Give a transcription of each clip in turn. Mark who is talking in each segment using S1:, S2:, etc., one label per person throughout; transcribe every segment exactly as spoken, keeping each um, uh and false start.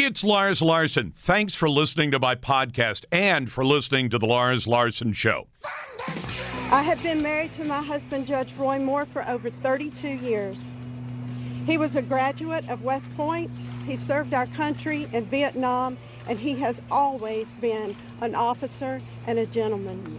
S1: It's Lars Larson. Thanks for listening to my podcast and for listening to the Lars Larson Show.
S2: I have been married to my husband, Judge Roy Moore, for over thirty-two years. He was a graduate of West Point. He served our country in Vietnam, and he has always been an officer and a gentleman.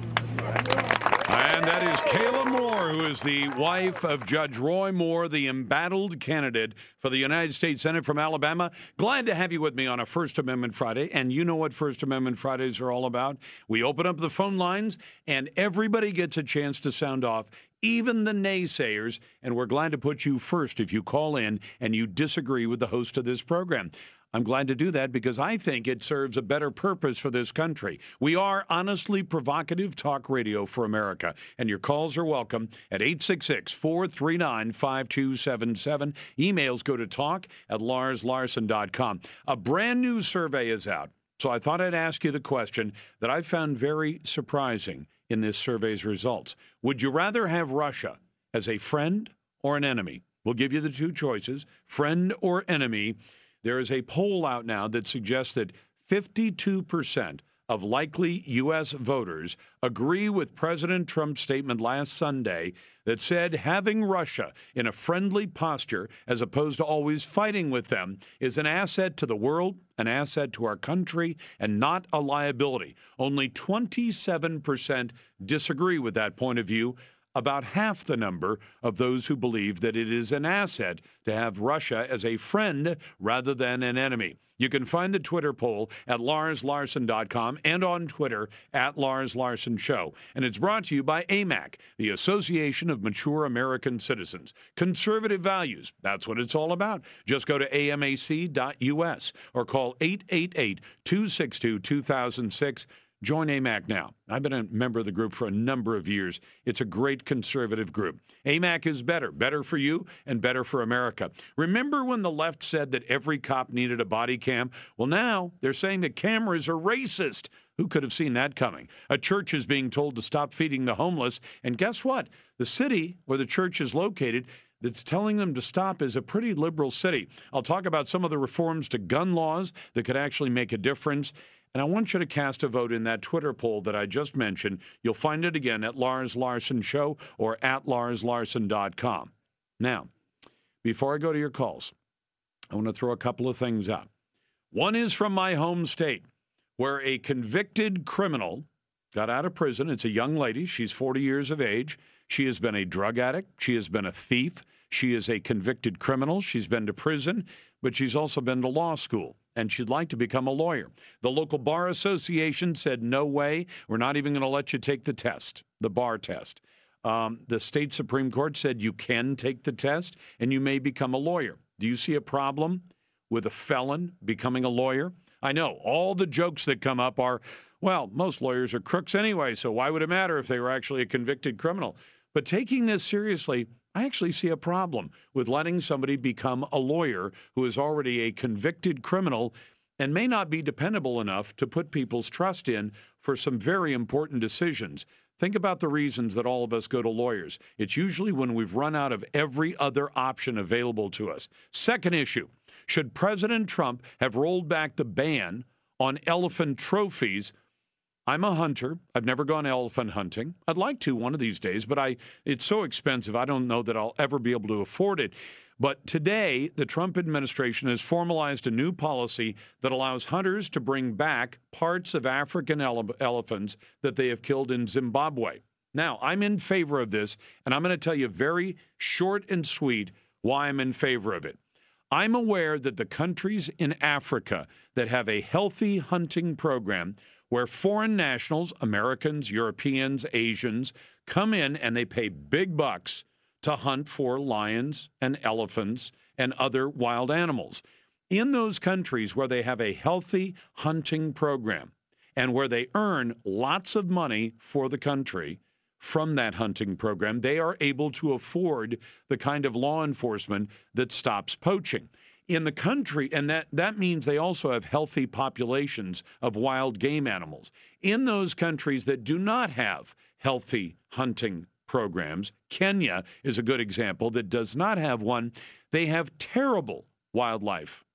S1: And that is Kayla Moore, who is the wife of Judge Roy Moore, the embattled candidate for the United States Senate from Alabama. Glad to have you with me on a First Amendment Friday. And you know what First Amendment Fridays are all about. We open up the phone lines, and everybody gets a chance to sound off, even the naysayers. And we're glad to put you first if you call in and you disagree with the host of this program. I'm glad to do that because I think it serves a better purpose for this country. We are honestly provocative talk radio for America, and your calls are welcome at eight six six, four three nine, five two seven seven. Emails go to talk at lars larson dot com. A brand new survey is out, so I thought I'd ask you the question that I found very surprising in this survey's results. Would you rather have Russia as a friend or an enemy? We'll give you the two choices, friend or enemy. There is a poll out now that suggests that fifty-two percent of likely U S voters agree with President Trump's statement last Sunday that said having Russia in a friendly posture as opposed to always fighting with them is an asset to the world, an asset to our country, and not a liability. Only twenty-seven percent disagree with that point of view. About half the number of those who believe that it is an asset to have Russia as a friend rather than an enemy. You can find the Twitter poll at lars larson dot com and on Twitter at Lars Larson Show. And it's brought to you by A M A C, the Association of Mature American Citizens. Conservative values, that's what it's all about. Just go to A M A C dot U S or call eight eight eight, two six two, two thousand six. Join A M A C now. I've been a member of the group for a number of years. It's a great conservative group. A M A C is better, better for you and better for America. Remember when the left said that every cop needed a body cam? Well, now they're saying that cameras are racist. Who could have seen that coming? A church is being told to stop feeding the homeless. And guess what? The city where the church is located that's telling them to stop is a pretty liberal city. I'll talk about some of the reforms to gun laws that could actually make a difference. And I want you to cast a vote in that Twitter poll that I just mentioned. You'll find it again at Lars Larson Show or at lars larson dot com. Now, before I go to your calls, I want to throw a couple of things out. One is from my home state, where a convicted criminal got out of prison. It's a young lady. She's forty years of age. She has been a drug addict. She has been a thief. She is a convicted criminal. She's been to prison, but she's also been to law school. And she'd like to become a lawyer. The local bar association said, no way, we're not even going to let you take the test, the bar test. Um, the state Supreme Court said you can take the test and you may become a lawyer. Do you see a problem with a felon becoming a lawyer? I know all the jokes that come up are, well, most lawyers are crooks anyway, so why would it matter if they were actually a convicted criminal? But taking this seriously, I actually see a problem with letting somebody become a lawyer who is already a convicted criminal and may not be dependable enough to put people's trust in for some very important decisions. Think about the reasons that all of us go to lawyers. It's usually when we've run out of every other option available to us. Second issue, should President Trump have rolled back the ban on elephant trophies? I'm a hunter. I've never gone elephant hunting. I'd like to one of these days, but I it's so expensive, I don't know that I'll ever be able to afford it. But today, the Trump administration has formalized a new policy that allows hunters to bring back parts of African ele- elephants that they have killed in Zimbabwe. Now, I'm in favor of this, and I'm going to tell you very short and sweet why I'm in favor of it. I'm aware that the countries in Africa that have a healthy hunting program where foreign nationals, Americans, Europeans, Asians, come in and they pay big bucks to hunt for lions and elephants and other wild animals. In those countries where they have a healthy hunting program and where they earn lots of money for the country from that hunting program, they are able to afford the kind of law enforcement that stops poaching. In the country, and that, that means they also have healthy populations of wild game animals. In those countries that do not have healthy hunting programs, Kenya is a good example that does not have one, they have terrible wildlife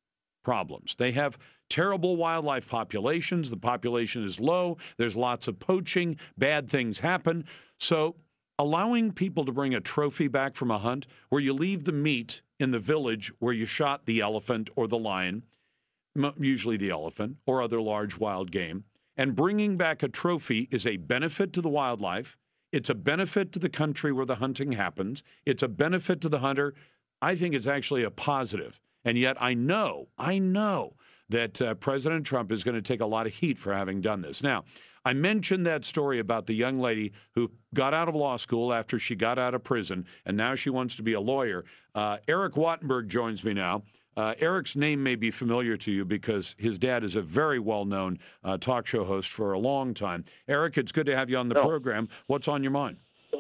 S1: problems. They have terrible wildlife populations. The population is low. There's lots of poaching. Bad things happen. So allowing people to bring a trophy back from a hunt where you leave the meat in the village where you shot the elephant or the lion, usually the elephant or other large wild game, and bringing back a trophy is a benefit to the wildlife. It's a benefit to the country where the hunting happens. It's a benefit to the hunter. I think it's actually a positive. And yet I know, I know that uh, President Trump is going to take a lot of heat for having done this. Now, I mentioned that story about the young lady who got out of law school after she got out of prison, and now she wants to be a lawyer. Uh, Eric Wattenberg joins me now. Uh, Eric's name may be familiar to you because his dad is a very well-known uh, talk show host for a long time. Eric, it's good to have you on the
S3: oh.
S1: program. What's on your mind?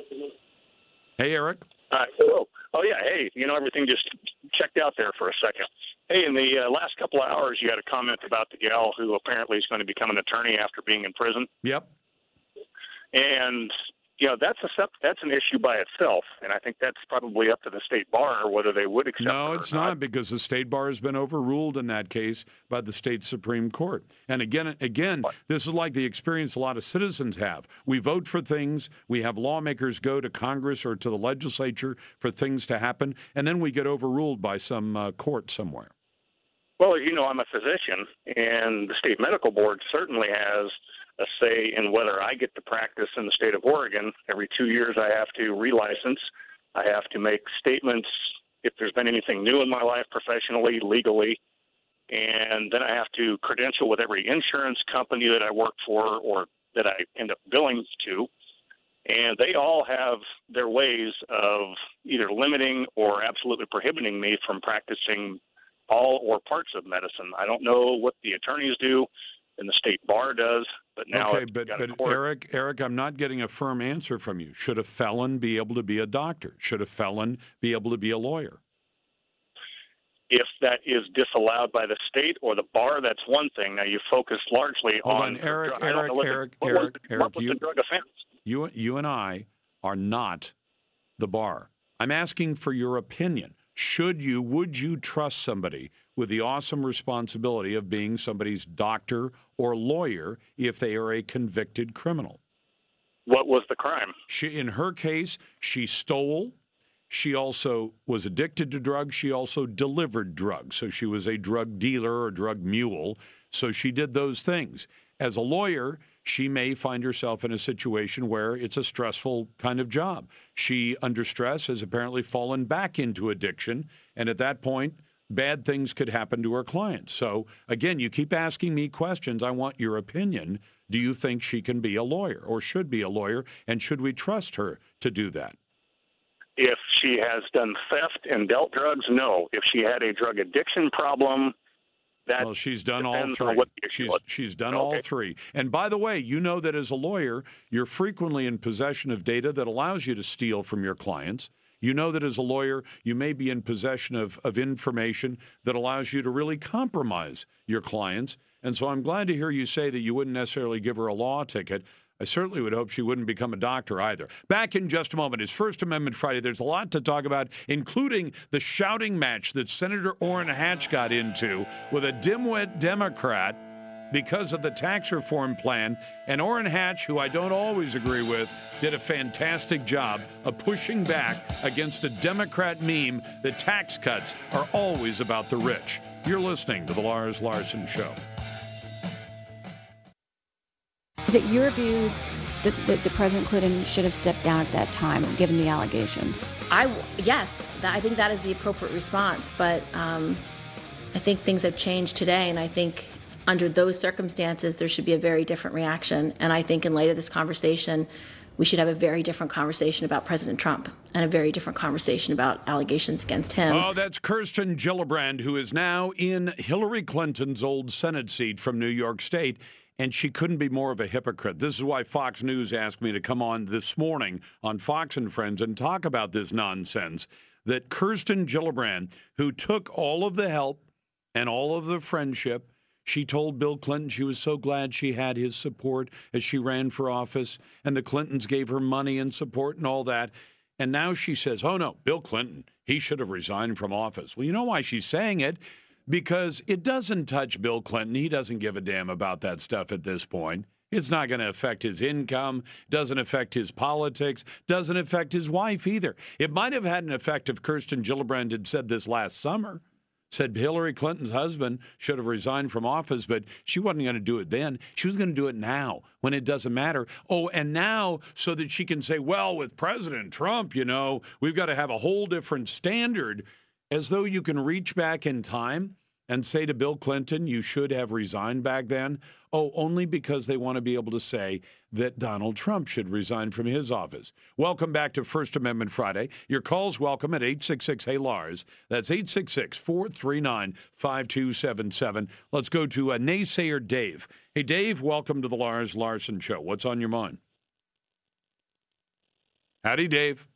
S1: Hey, Eric.
S3: Uh, hello. Oh, yeah. Hey, you know, everything just checked out there for a second. Hey, in the uh, last couple of hours, you had a comment about the gal who apparently is going to become an attorney after being in prison.
S1: Yep.
S3: And, you know, that's a that's an issue by itself, and I think that's probably up to the state bar whether they would accept
S1: No,
S3: it
S1: it's
S3: or
S1: not.
S3: not,
S1: because the state bar has been overruled in that case by the state Supreme Court. And again, again,
S3: what?
S1: this is like the experience a lot of citizens have. We vote for things, we have lawmakers go to Congress or to the legislature for things to happen, and then we get overruled by some uh, court somewhere.
S3: Well, as you know, I'm a physician, and the state medical board certainly has a say in whether I get to practice in the state of Oregon. Every two years I have to relicense. I have to make statements if there's been anything new in my life professionally, legally, and then I have to credential with every insurance company that I work for or that I end up billing to. And they all have their ways of either limiting or absolutely prohibiting me from practicing all or parts of medicine. I don't know what the attorneys do and the state bar does, but now
S1: okay,
S3: it's
S1: but,
S3: got a
S1: but
S3: court.
S1: Eric, Eric, I'm not getting a firm answer from you. Should a felon be able to be a doctor? Should a felon be able to be a lawyer?
S3: If that is disallowed by the state or the bar, that's one thing. Now you focus largely
S1: Hold
S3: on,
S1: on, Eric,
S3: I don't
S1: Eric,
S3: know what the-
S1: Eric,
S3: what was
S1: Eric,
S3: the-
S1: Eric,
S3: what was
S1: you-
S3: the drug offense?
S1: You, you and I are not the bar. I'm asking for your opinion. Should you, would you trust somebody with the awesome responsibility of being somebody's doctor or lawyer if they are a convicted criminal?
S3: What was the crime?
S1: She, in her case, she stole. She also was addicted to drugs. She also delivered drugs. So she was a drug dealer or drug mule. So she did those things. As a lawyer, she may find herself in a situation where it's a stressful kind of job. She, under stress, has apparently fallen back into addiction. And at that point, bad things could happen to her clients. So, again, you keep asking me questions. I want your opinion. Do you think she can be a lawyer or should be a lawyer? And should we trust her to do that?
S3: If she has done theft and dealt drugs, no. If she had a drug addiction problem, that
S1: well, she's done all
S3: depends on
S1: three.
S3: what the issue
S1: She's
S3: was.
S1: she's done
S3: Okay.
S1: all three. And by the way, you know that as a lawyer, you're frequently in possession of data that allows you to steal from your clients. You know that as a lawyer, you may be in possession of, of information that allows you to really compromise your clients. And so I'm glad to hear you say that you wouldn't necessarily give her a law ticket. I certainly would hope she wouldn't become a doctor either. Back in just a moment. It's First Amendment Friday. There's a lot to talk about, including the shouting match that Senator Orrin Hatch got into with a dimwit Democrat because of the tax reform plan. And Orrin Hatch, who I don't always agree with, did a fantastic job of pushing back against a Democrat meme that tax cuts are always about the rich. You're listening to The Lars Larson Show.
S4: Is it your view that, that, that President Clinton should have stepped down at that time, given the allegations?
S5: I yes, that, I think that is the appropriate response. But um, I think things have changed today, and I think under those circumstances there should be a very different reaction. And I think in light of this conversation, we should have a very different conversation about President Trump and a very different conversation about allegations against him.
S1: Oh, that's Kirsten Gillibrand, who is now in Hillary Clinton's old Senate seat from New York State. And she couldn't be more of a hypocrite. This is why Fox News asked me to come on this morning on Fox and Friends and talk about this nonsense that Kirsten Gillibrand, who took all of the help and all of the friendship, she told Bill Clinton she was so glad she had his support as she ran for office, and the Clintons gave her money and support and all that. And now she says, oh, no, Bill Clinton, he should have resigned from office. Well, you know why she's saying it? because it doesn't touch Bill Clinton. He doesn't give a damn about that stuff at this point. It's not going to affect his income, doesn't affect his politics, doesn't affect his wife either. It might have had an effect if Kirsten Gillibrand had said this last summer, said Hillary Clinton's husband should have resigned from office, but she wasn't going to do it then. She was going to do it now when it doesn't matter. Oh, and now so that she can say, well, with President Trump, you know, we've got to have a whole different standard, as though you can reach back in time and say to Bill Clinton, you should have resigned back then. Oh, only because they want to be able to say that Donald Trump should resign from his office. Welcome back to First Amendment Friday. Your call's welcome at eight six six, hey, Lars. That's eight six six, four three nine, five two seven seven. Let's go to uh, naysayer Dave. Hey, Dave, welcome to the Lars Larson Show. What's on your mind? Howdy, Dave.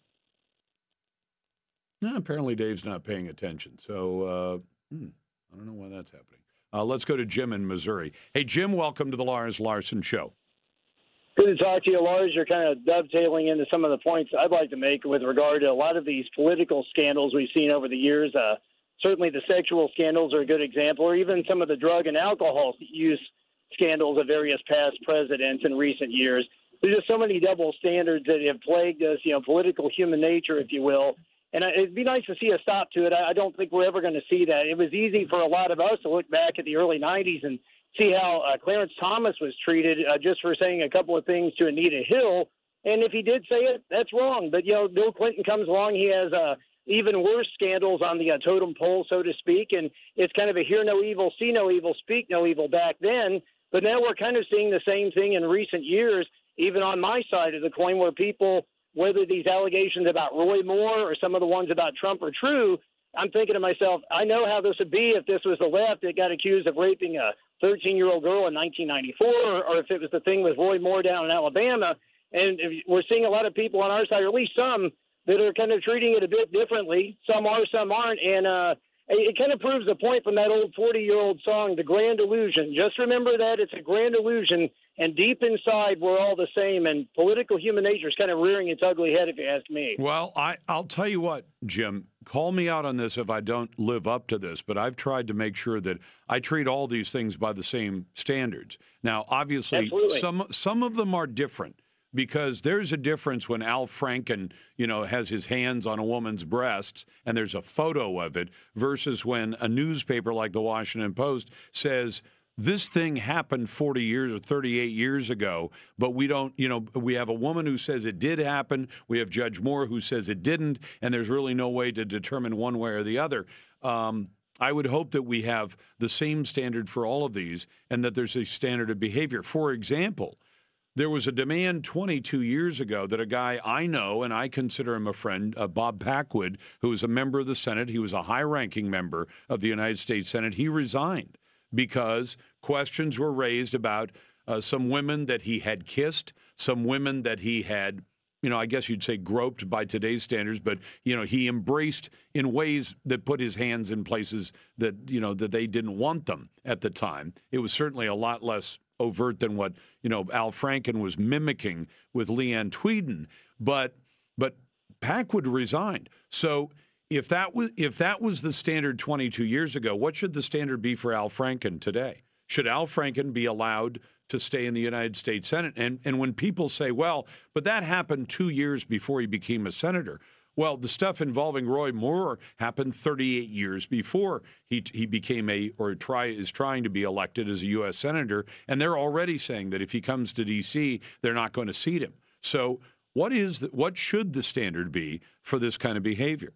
S1: No, apparently Dave's not paying attention. So, uh, hmm, I don't know why that's happening. Uh, let's go to Jim in Missouri. Hey, Jim, welcome to the Lars Larson Show.
S6: Good to talk to you, Lars. You're kind of dovetailing into some of the points I'd like to make with regard to a lot of these political scandals we've seen over the years. Uh, certainly the sexual scandals are a good example, or even some of the drug and alcohol use scandals of various past presidents in recent years. There's just so many double standards that have plagued us, you know, political human nature, if you will. And it'd be nice to see a stop to it. I don't think we're ever going to see that. It was easy for a lot of us to look back at the early nineties and see how uh, Clarence Thomas was treated uh, just for saying a couple of things to Anita Hill. And if he did say it, that's wrong. But, you know, Bill Clinton comes along. He has uh, even worse scandals on the uh, totem pole, so to speak. And it's kind of a hear no evil, see no evil, speak no evil back then. But now we're kind of seeing the same thing in recent years, even on my side of the coin, where people, whether these allegations about Roy Moore or some of the ones about Trump are true, I'm thinking to myself, I know how this would be if this was the left that got accused of raping a thirteen-year-old girl in nineteen ninety-four, or, or if it was the thing with Roy Moore down in Alabama. And if we're seeing a lot of people on our side, or at least some, that are kind of treating it a bit differently. Some are, some aren't. And uh, it, it kind of proves the point from that old forty-year-old song, The Grand Illusion. Just remember that it's a grand illusion. And deep inside, we're all the same. And political human nature is kind of rearing its ugly head, if you ask me.
S1: Well, I, I'll tell you what, Jim, call me out on this if I don't live up to this, but I've tried to make sure that I treat all these things by the same standards. Now, obviously,
S6: Absolutely.
S1: some some of them are different, because there's a difference when Al Franken, you know, has his hands on a woman's breasts and there's a photo of it, versus when a newspaper like the Washington Post says, this thing happened forty years or thirty-eight years ago, but we don't, you know, we have a woman who says it did happen. We have Judge Moore who says it didn't, and there's really no way to determine one way or the other. Um, I would hope that we have the same standard for all of these, and that there's a standard of behavior. For example, there was a demand twenty-two years ago that a guy I know, and I consider him a friend, uh, Bob Packwood, who was a member of the Senate. He was a high-ranking member of the United States Senate. He resigned because questions were raised about uh, some women that he had kissed, some women that he had, you know, I guess you'd say groped by today's standards, but, you know, he embraced in ways that put his hands in places that, you know, that they didn't want them at the time. It was certainly a lot less overt than what, you know, Al Franken was mimicking with Leanne Tweeden. But, but Packwood resigned. So If that was if that was the standard twenty-two years ago, what should the standard be for Al Franken today? Should Al Franken be allowed to stay in the United States Senate? And and when people say, well, but that happened two years before he became a senator. Well, the stuff involving Roy Moore happened thirty-eight years before he he became a or try is trying to be elected as a U S senator, and they're already saying that if he comes to D C, they're not going to seat him. So, what is the, what should the standard be for this kind of behavior?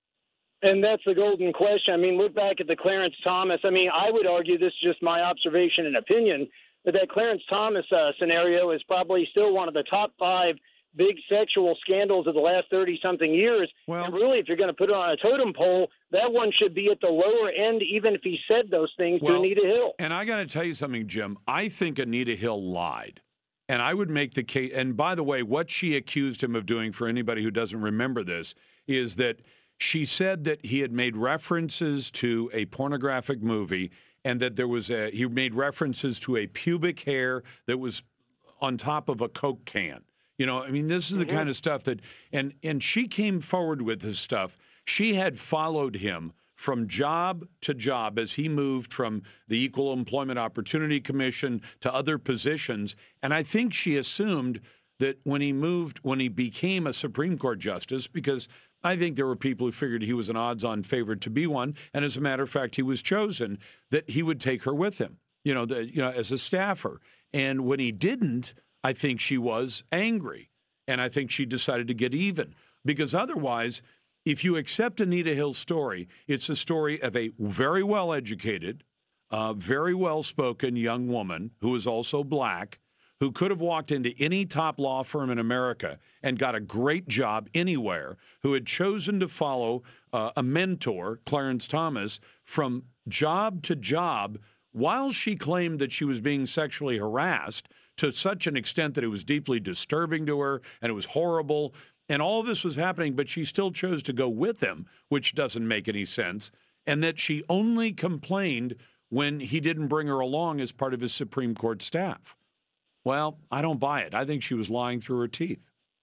S6: And that's the golden question. I mean, look back at the Clarence Thomas. I mean, I would argue, this is just my observation and opinion, that that Clarence Thomas uh, scenario is probably still one of the top five big sexual scandals of the last thirty-something years.
S1: Well,
S6: and really, if you're going to put it on a totem pole, that one should be at the lower end, even if he said those things
S1: well,
S6: to Anita Hill.
S1: And I got to tell you something, Jim. I think Anita Hill lied. And I would make the case, and by the way, what she accused him of doing, for anybody who doesn't remember this, is that she said that he had made references to a pornographic movie, and that there was a, he made references to a pubic hair that was on top of a Coke can. You know, I mean, this is the mm-hmm. kind of stuff that, and and she came forward with this stuff. She had followed him from job to job as he moved from the Equal Employment Opportunity Commission to other positions. And I think she assumed that when he moved, when he became a Supreme Court justice, because I think there were people who figured he was an odds-on favorite to be one, and as a matter of fact, he was chosen, that he would take her with him, you know, the, you know, as a staffer. And when he didn't, I think she was angry, and I think she decided to get even, because otherwise, if you accept Anita Hill's story, it's a story of a very well-educated, uh, very well-spoken young woman who is also black, who could have walked into any top law firm in America and got a great job anywhere, who had chosen to follow uh, a mentor, Clarence Thomas, from job to job while she claimed that she was being sexually harassed to such an extent that it was deeply disturbing to her and it was horrible. And all of this was happening, but she still chose to go with him, which doesn't make any sense, and that she only complained when he didn't bring her along as part of his Supreme Court staff. Well, I don't buy it. I think she was lying through her teeth.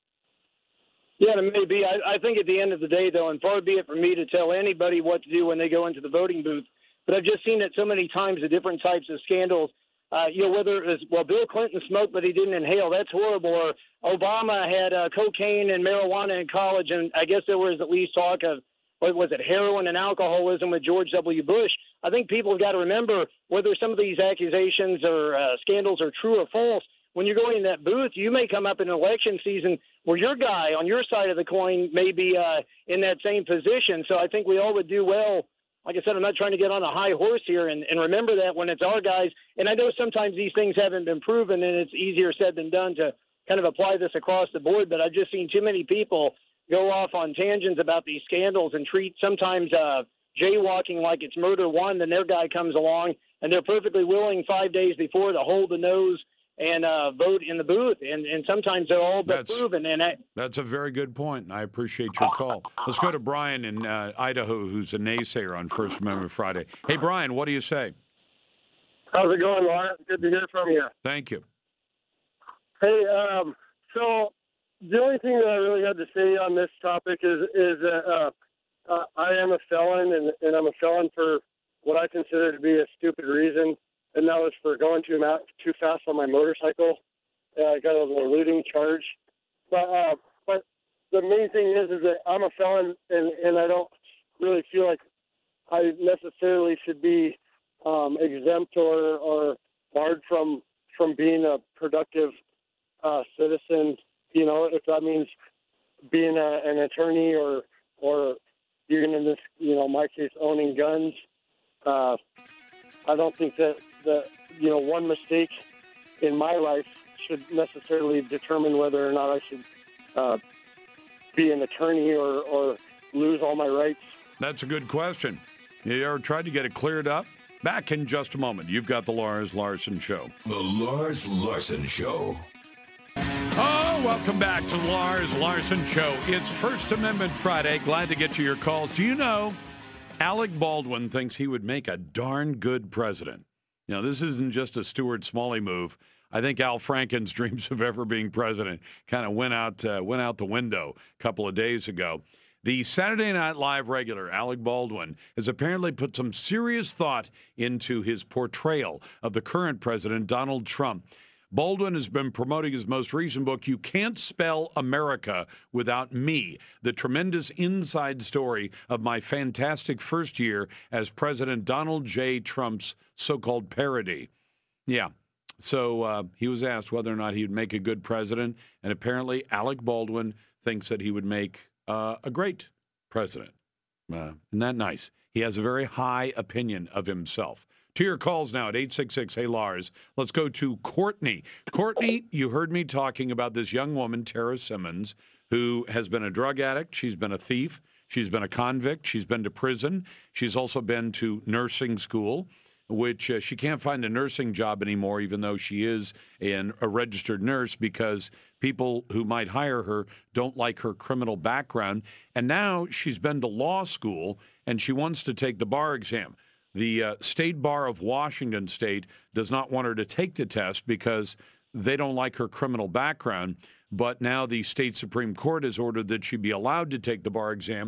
S6: Yeah, it may be. I, I think at the end of the day, though, and far be it from me to tell anybody what to do when they go into the voting booth, but I've just seen it so many times, the different types of scandals. Uh, you know, whether it was, well, Bill Clinton smoked, but he didn't inhale. That's horrible. Or Obama had uh, cocaine and marijuana in college, and I guess there was at least talk of, what was it, heroin and alcoholism with George W. Bush. I think people have got to remember whether some of these accusations or uh, scandals are true or false. When you're going in that booth, you may come up in election season where your guy on your side of the coin may be uh, in that same position. So I think we all would do well. Like I said, I'm not trying to get on a high horse here, and, and remember that when it's our guys. And I know sometimes these things haven't been proven, and it's easier said than done to kind of apply this across the board. But I've just seen too many people go off on tangents about these scandals and treat sometimes uh, jaywalking like it's murder one. Then their guy comes along, and they're perfectly willing five days before to hold the nose and uh, vote in the booth. And, and sometimes they're all but
S1: That's-
S6: proven. And I,
S1: That's a very good point, and I appreciate your call. Let's go to Brian in uh, Idaho, who's a naysayer on First Amendment Friday. Hey, Brian, what do you say?
S7: How's it going, Lawrence? Good to hear from you.
S1: Thank you.
S7: Hey, um, so the only thing that I really had to say on this topic is is that uh, uh, I am a felon, and, and I'm a felon for what I consider to be a stupid reason, and that was for going too ma- too fast on my motorcycle. Uh, I got an eluding charge, but uh, but the main thing is is that I'm a felon, and, and I don't really feel like I necessarily should be um, exempt or, or barred from from being a productive uh, citizen. You know, if that means being a, an attorney or or even in this, you know, my case, owning guns. Uh, I don't think that, that, you know, one mistake in my life should necessarily determine whether or not I should uh, be an attorney or, or lose all my rights.
S1: That's a good question. You ever tried to get it cleared up? Back in just a moment. You've got the Lars Larson Show.
S8: The Lars Larson Show.
S1: Oh, welcome back to the Lars Larson Show. It's First Amendment Friday. Glad to get to your calls. Do you know Alec Baldwin thinks he would make a darn good president? You know, this isn't just a Stuart Smalley move. I think Al Franken's dreams of ever being president kind of went out uh, went out the window a couple of days ago. The Saturday Night Live regular, Alec Baldwin, has apparently put some serious thought into his portrayal of the current president, Donald Trump. Baldwin has been promoting his most recent book, You Can't Spell America Without Me, the tremendous inside story of my fantastic first year as President Donald J. Trump's so-called parody. Yeah, so uh, he was asked whether or not he would make a good president, and apparently Alec Baldwin thinks that he would make uh, a great president. Uh, isn't that nice? He has a very high opinion of himself. To your calls now at eight six six, hey, Lars. Let's go to Courtney. Courtney, you heard me talking about this young woman, Tara Simmons, who has been a drug addict. She's been a thief. She's been a convict. She's been to prison. She's also been to nursing school, which uh, she can't find a nursing job anymore, even though she is an, a registered nurse, because people who might hire her don't like her criminal background. And now she's been to law school, and she wants to take the bar exam. The uh, State Bar of Washington State does not want her to take the test because they don't like her criminal background. But now the state Supreme Court has ordered that she be allowed to take the bar exam.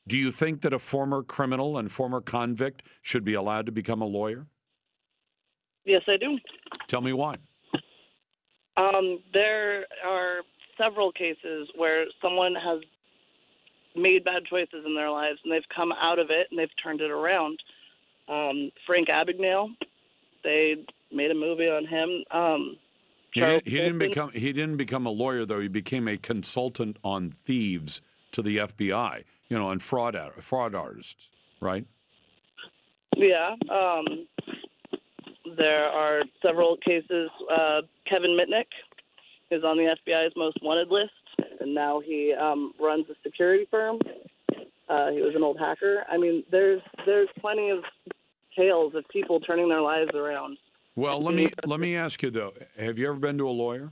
S1: Do you think that a former criminal and former convict should be allowed to become a lawyer?
S9: Yes, I do.
S1: Tell me why.
S9: Um, there are several cases where someone has made bad choices in their lives, and they've come out of it, and they've turned it around. Um, Frank Abagnale, they made a movie on him. Um,
S1: he, didn't, he didn't become he didn't become a lawyer, though. He became a consultant on thieves to the F B I, you know, and fraud fraud artists, right?
S9: Yeah. Um, there are several cases. Uh, Kevin Mitnick is on the F B I's most wanted list, and now he um, runs a security firm. Uh, he was an old hacker. I mean, there's there's plenty of tales of people turning their lives around.
S1: Well, let me let me ask you though: have you ever been to a lawyer?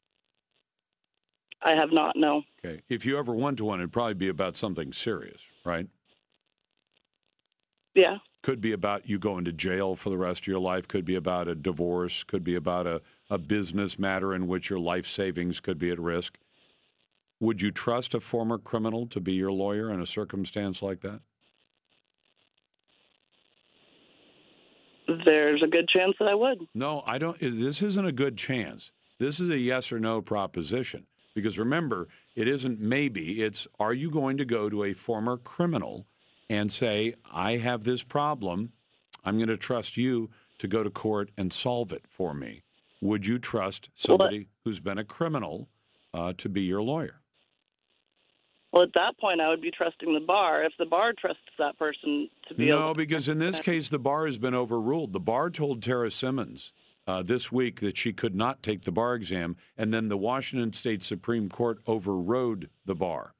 S9: I have not. No.
S1: Okay. If you ever went to one, it'd probably be about something serious, right?
S9: Yeah.
S1: Could be about you going to jail for the rest of your life. Could be about a divorce. Could be about a, a business matter in which your life savings could be at risk. Would you trust a former criminal to be your lawyer in a circumstance like that?
S9: There's a good chance that I would.
S1: No, I don't. This isn't a good chance. This is a yes or no proposition. Because remember, it isn't maybe. It's, are you going to go to a former criminal and say, I have this problem. I'm going to trust you to go to court and solve it for me. Would you trust somebody well, who's been a criminal uh, to be your lawyer?
S9: Well, at that point, I would be trusting the bar. If the bar trusts that person to be
S1: no,
S9: able to...
S1: because in this case, the bar has been overruled. The bar told Tara Simmons uh, this week that she could not take the bar exam, and then the Washington State Supreme Court overrode the bar.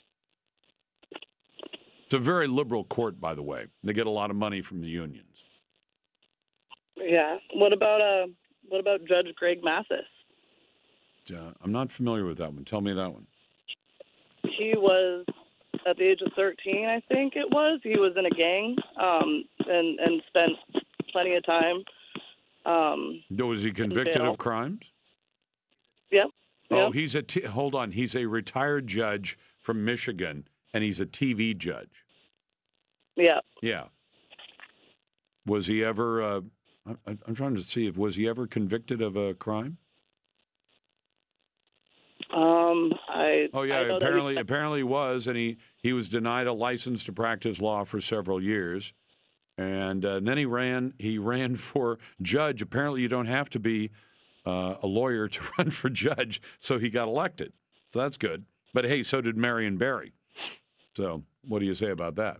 S1: It's a very liberal court, by the way. They get a lot of money from the unions.
S9: Yeah. What about uh, what about Judge Greg Mathis?
S1: Uh, I'm not familiar with that one. Tell me that one.
S9: He was, at the age of thirteen, I think it was, he was in a gang um, and, and spent plenty of time. Um,
S1: was he convicted of crimes?
S9: Yep.
S1: Oh,
S9: yep.
S1: he's a, t- hold on, he's a retired judge from Michigan, and he's a T V judge.
S9: Yeah.
S1: Yeah. Was he ever, uh, I, I'm trying to see, if was he ever convicted of a crime?
S9: Um, I.
S1: Oh yeah,
S9: I
S1: apparently,
S9: he,
S1: apparently he was, and he, he was denied a license to practice law for several years, and, uh, and then he ran. He ran for judge. Apparently, you don't have to be uh, a lawyer to run for judge, so he got elected. So that's good. But hey, so did Marion Barry. So what do you say about that?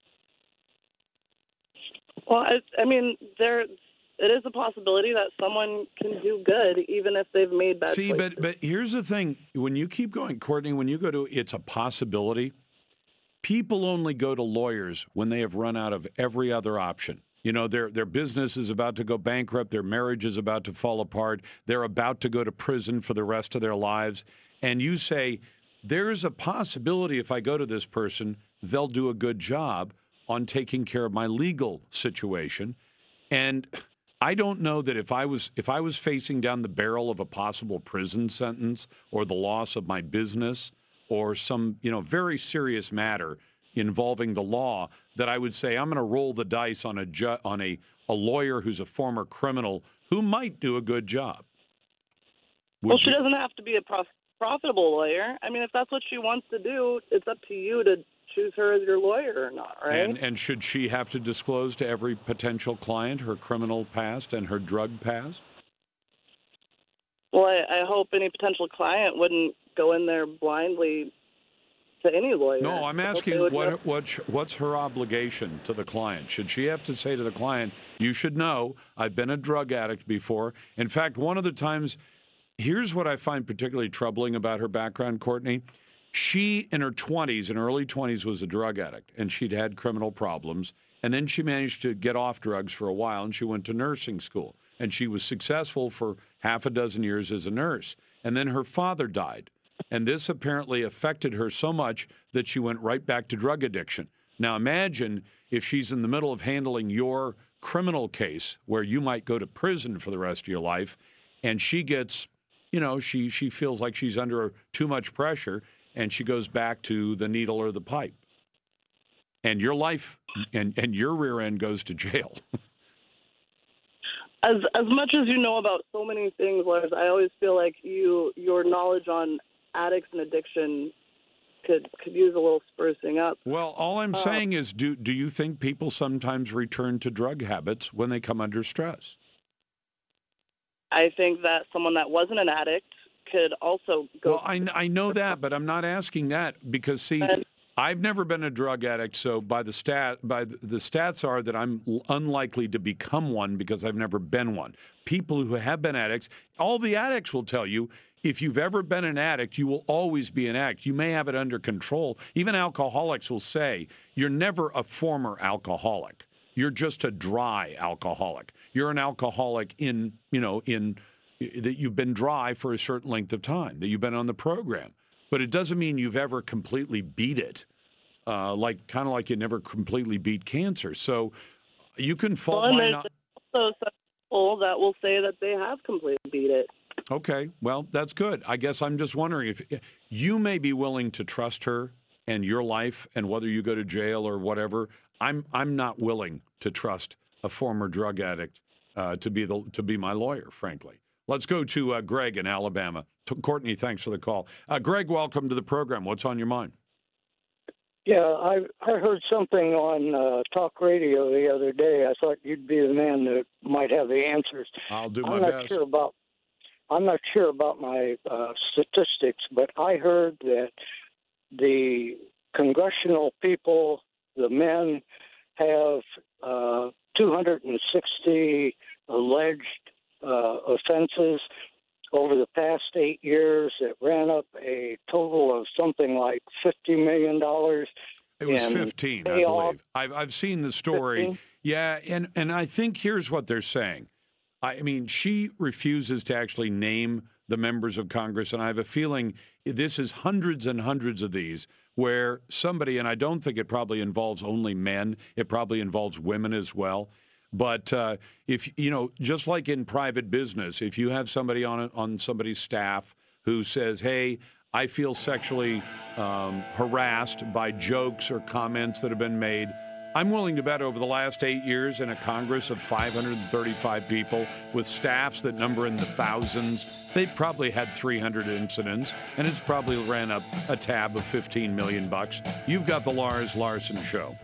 S9: Well, I, I mean, there. It is a possibility that someone can do good even if they've made bad
S1: See,
S9: choices.
S1: but but here's the thing. When you keep going, Courtney, when you go to it's a possibility, people only go to lawyers when they have run out of every other option. You know, their their business is about to go bankrupt, their marriage is about to fall apart, they're about to go to prison for the rest of their lives. And you say, there's a possibility if I go to this person, they'll do a good job on taking care of my legal situation. And I don't know that if I was if I was facing down the barrel of a possible prison sentence or the loss of my business or some, you know, very serious matter involving the law, that I would say I'm going to roll the dice on a ju- on a, a lawyer who's a former criminal who might do a good job. Would
S9: well, she
S1: you?
S9: doesn't have to be a prof- profitable lawyer. I mean, if that's what she wants to do, it's up to you to choose her as your lawyer or not, right?
S1: And, and should she have to disclose to every potential client her criminal past and her drug past?
S9: Well, I, I hope any potential client wouldn't go in there blindly to any lawyer.
S1: No, I'm
S9: I hope
S1: asking
S9: they would
S1: what,
S9: know-
S1: what what's her obligation to the client? Should she have to say to the client, you should know I've been a drug addict before. In fact, one of the times, here's what I find particularly troubling about her background, Courtney. She, in her twenties and early twenties, was a drug addict, and she'd had criminal problems. And then she managed to get off drugs for a while, and she went to nursing school. And she was successful for half a dozen years as a nurse. And then her father died. And this apparently affected her so much that she went right back to drug addiction. Now imagine if she's in the middle of handling your criminal case where you might go to prison for the rest of your life, and she gets, you know, she, she feels like she's under too much pressure, and she goes back to the needle or the pipe. and your life and, and your rear end goes to jail.
S9: As as much as you know about so many things, Lars, I always feel like you your knowledge on addicts and addiction could could use a little sprucing up.
S1: Well, all I'm
S9: Uh,
S1: saying is, do do you think people sometimes return to drug habits when they come under stress?
S9: I think that someone that wasn't an addict could also go.
S1: Well, I, I know that, but I'm not asking that because, see, I've never been a drug addict, so by the stat, by the, the stats are that I'm l- unlikely to become one because I've never been one. People who have been addicts, all the addicts will tell you, if you've ever been an addict, you will always be an addict. You may have it under control. Even alcoholics will say, you're never a former alcoholic. You're just a dry alcoholic. You're an alcoholic in, you know, in that you've been dry for a certain length of time, that you've been on the program. But it doesn't mean you've ever completely beat it, uh, like kind of like you never completely beat cancer. So you can fault
S9: Well,
S1: my
S9: and
S1: not.
S9: there's also some people that will say that they have completely beat it.
S1: Okay, well, that's good. I guess I'm just wondering if you may be willing to trust her and your life and whether you go to jail or whatever. I'm I'm not willing to trust a former drug addict uh, to be the to be my lawyer, frankly. Let's go to uh, Greg in Alabama. T- Courtney, thanks for the call. Uh, Greg, welcome to the program. What's on your mind?
S10: Yeah, I I heard something on uh, talk radio the other day. I thought you'd be the man that might have the answers.
S1: I'll do my
S10: I'm not
S1: best.
S10: sure about I'm not sure about my uh, statistics, but I heard that the congressional people, the men, have uh, two hundred sixty alleged uh, offenses over the past eight years that ran up a total of something like fifty million dollars.
S1: It was fifteen, I believe. I've, I've seen the story.
S10: fifteen?
S1: Yeah, and, and I think here's what they're saying. I mean, she refuses to actually name the members of Congress, and I have a feeling this is hundreds and hundreds of these where somebody, and I don't think it probably involves only men, it probably involves women as well. But uh, if, you know, just like in private business, if you have somebody on on somebody's staff who says, hey, I feel sexually um, harassed by jokes or comments that have been made, I'm willing to bet over the last eight years in a Congress of five hundred thirty-five people with staffs that number in the thousands, they've probably had three hundred incidents, and it's probably ran up a tab of fifteen million bucks. You've got the Lars Larson Show.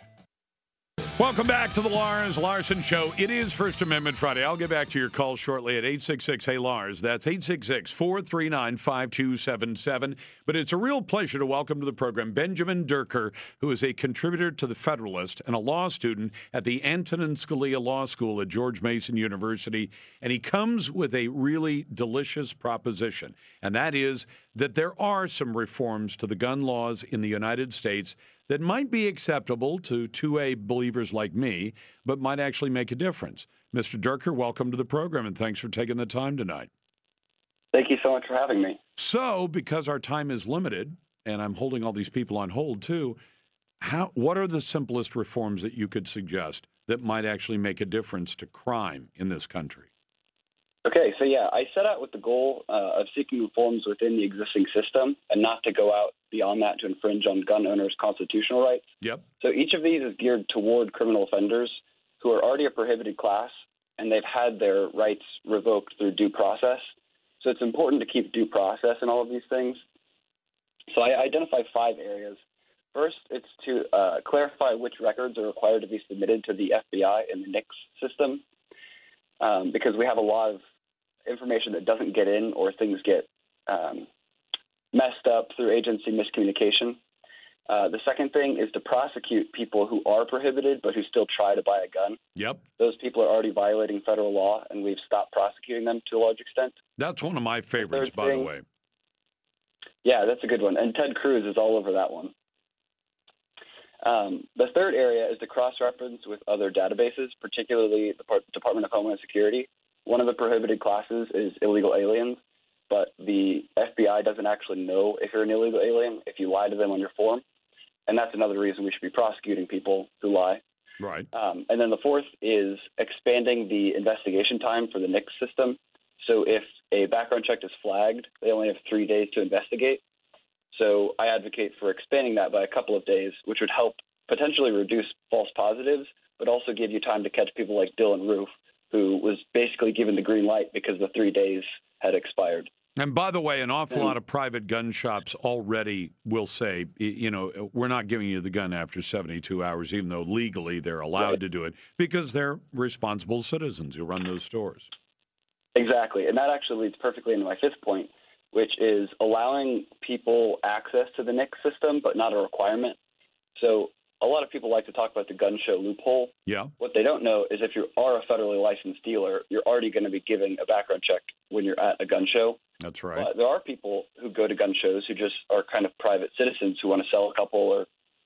S1: Welcome back to the Lars Larson Show. It is First Amendment Friday. I'll get back to your call shortly at eight six six, hey Lars. That's eight six six, four three nine, five two seven seven. But it's a real pleasure to welcome to the program Benjamin Durker, who is a contributor to The Federalist and a law student at the Antonin Scalia Law School at George Mason University. And he comes with a really delicious proposition, and that is that there are some reforms to the gun laws in the United States that might be acceptable to two A believers like me, but might actually make a difference. Mister Durker, welcome to the program, and thanks for taking the time tonight.
S11: Thank you so much for having me.
S1: So, because our time is limited, and I'm holding all these people on hold too, how, what are the simplest reforms that you could suggest that might actually make a difference to crime in this country?
S11: Okay, so yeah, I set out with the goal uh, of seeking reforms within the existing system and not to go out beyond that to infringe on gun owners' constitutional rights.
S1: Yep.
S11: So each of these is geared toward criminal offenders who are already a prohibited class, and they've had their rights revoked through due process. So it's important to keep due process in all of these things. So I identify five areas. First, it's to uh, clarify which records are required to be submitted to the F B I and the N I C S system, um, because we have a lot of information that doesn't get in, or things get um, messed up through agency miscommunication. Uh, the second thing is to prosecute people who are prohibited but who still try to buy a gun.
S1: Yep.
S11: Those people are already violating federal law, and we've stopped prosecuting them to a large extent.
S1: That's one of my favorites,
S11: The
S1: by
S11: thing,
S1: the way.
S11: Yeah, that's a good one. And Ted Cruz is all over that one. Um, the third area is to cross-reference with other databases, particularly the Department of Homeland Security. One of the prohibited classes is illegal aliens, but the F B I doesn't actually know if you're an illegal alien if you lie to them on your form. And that's another reason we should be prosecuting people who lie.
S1: Right.
S11: Um, and then the fourth is expanding the investigation time for the N I C S system. So if a background check is flagged, they only have three days to investigate. So I advocate for expanding that by a couple of days, which would help potentially reduce false positives, but also give you time to catch people like Dylan Roof, who was basically given the green light because the three days had expired.
S1: And by the way, an awful lot of private gun shops already will say, you know, we're not giving you the gun after seventy-two hours, even though legally they're allowed right. to do it, because they're responsible citizens who run those stores.
S11: Exactly. And that actually leads perfectly into my fifth point, which is allowing people access to the N I C system, but not a requirement. So a lot of people like to talk about the gun show loophole.
S1: Yeah.
S11: What they don't know is if you are a federally licensed dealer, you're already going to be giving a background check when you're at a gun show.
S1: That's right.
S11: But there are people who go to gun shows who just are kind of private citizens who want to sell a couple or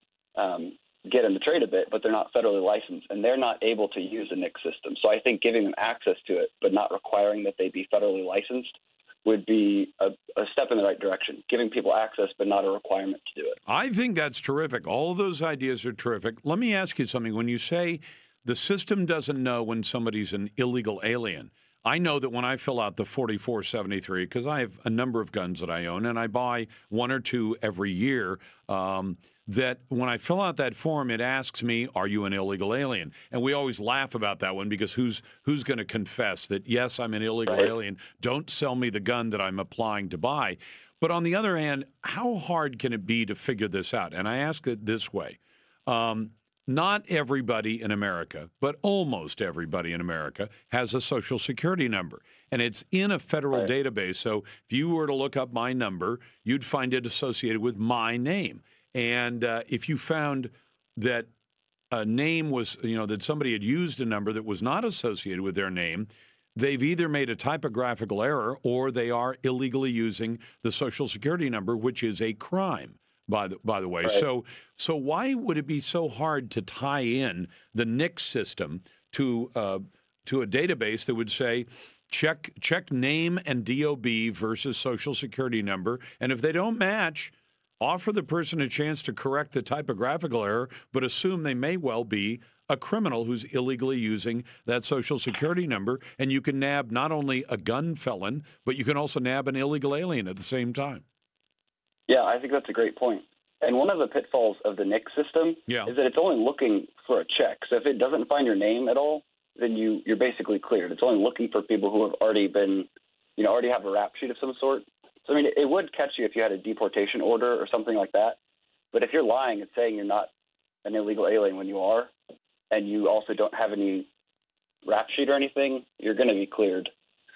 S11: um, get in the trade a bit, but they're not federally licensed, and they're not able to use the N I C system. So I think giving them access to it, but not requiring that they be federally licensed, would be a, a step in the right direction, giving people access but not a requirement to do it.
S1: I think that's terrific. All of those ideas are terrific. Let me ask you something. When you say the system doesn't know when somebody's an illegal alien, I know that when I fill out the forty-four seventy-three, because I have a number of guns that I own, and I buy one or two every year, um, that when I fill out that form, it asks me, are you an illegal alien? And we always laugh about that one because who's who's going to confess that, yes, I'm an illegal right. alien. Don't sell me the gun that I'm applying to buy. But on the other hand, how hard can it be to figure this out? And I ask it this way. Um, not everybody in America, but almost everybody in America has a Social Security number. And it's in a federal right. database. So if you were to look up my number, you'd find it associated with my name. And uh, if you found that a name was, you know, that somebody had used a number that was not associated with their name, they've either made a typographical error or they are illegally using the Social Security number, which is a crime, by the, by the way. Right. So, so why would it be so hard to tie in the N I C system to uh, to a database that would say, check check name and D O B versus Social Security number, and if they don't match, offer the person a chance to correct the typographical error, but assume they may well be a criminal who's illegally using that Social Security number, and you can nab not only a gun felon, but you can also nab an illegal alien at the same time.
S11: Yeah, I think that's a great point. And one of the pitfalls of the N I C system
S1: yeah.
S11: is that it's only looking for a check. So if it doesn't find your name at all, then you, you're basically cleared. It's only looking for people who have already been, you know, already have a rap sheet of some sort. So, I mean, it would catch you if you had a deportation order or something like that. But if you're lying and saying you're not an illegal alien when you are, and you also don't have any rap sheet or anything, you're going to be cleared.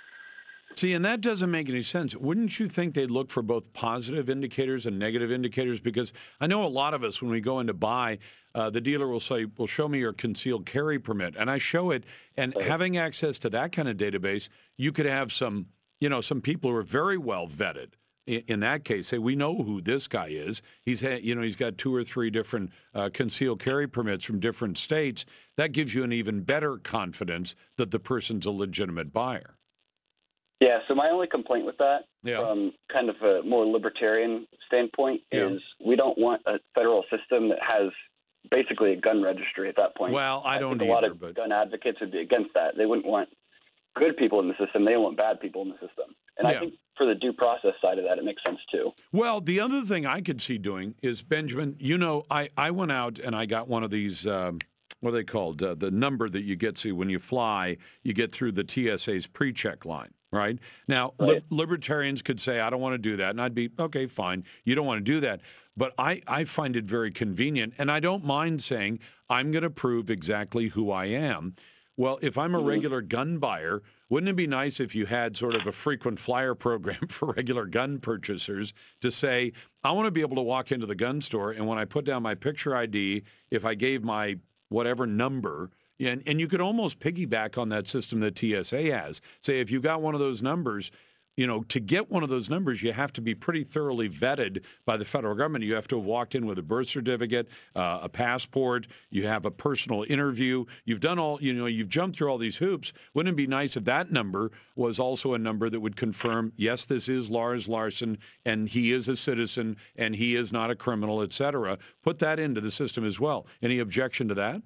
S1: See, and that doesn't make any sense. Wouldn't you think they'd look for both positive indicators and negative indicators? Because I know a lot of us, when we go in to buy, uh, the dealer will say, well, show me your concealed carry permit. And I show it, and right. having access to that kind of database, you could have some, you know, some people who are very well vetted. In, in that case, say, we know who this guy is. He's had, you know, he's got two or three different uh, concealed carry permits from different states. That gives you an even better confidence that the person's a legitimate buyer.
S11: Yeah, so my only complaint with that,
S1: yeah.
S11: from kind of a more libertarian standpoint,
S1: yeah.
S11: is we don't want a federal system that has basically a gun registry at that point.
S1: Well, I,
S11: I
S1: don't
S11: think
S1: either.
S11: A lot of
S1: but...
S11: gun advocates would be against that. They wouldn't want good people in the system. They want bad people in the system. And
S1: yeah.
S11: I think for the due process side of that, it makes sense too.
S1: Well, the other thing I could see doing is, Benjamin, you know, I, I went out and I got one of these, um, what are they called? Uh, the number that you get to when you fly, you get through the T S A's pre-check line. Right? Now,
S11: right.
S1: Li- libertarians could say, I don't want to do that. And I'd be, okay, fine. You don't want to do that. But I, I find it very convenient. And I don't mind saying, I'm going to prove exactly who I am. Well, if I'm a mm-hmm. regular gun buyer, wouldn't it be nice if you had sort of a frequent flyer program for regular gun purchasers to say, I want to be able to walk into the gun store, and when I put down my picture I D, if I gave my whatever number, And, and you could almost piggyback on that system that T S A has. Say, if you got one of those numbers, you know, to get one of those numbers, you have to be pretty thoroughly vetted by the federal government. You have to have walked in with a birth certificate, uh, a passport. You have a personal interview. You've done all, you know, you've jumped through all these hoops. Wouldn't it be nice if that number was also a number that would confirm, yes, this is Lars Larson, and he is a citizen, and he is not a criminal, et cetera. Put that into the system as well. Any objection to that?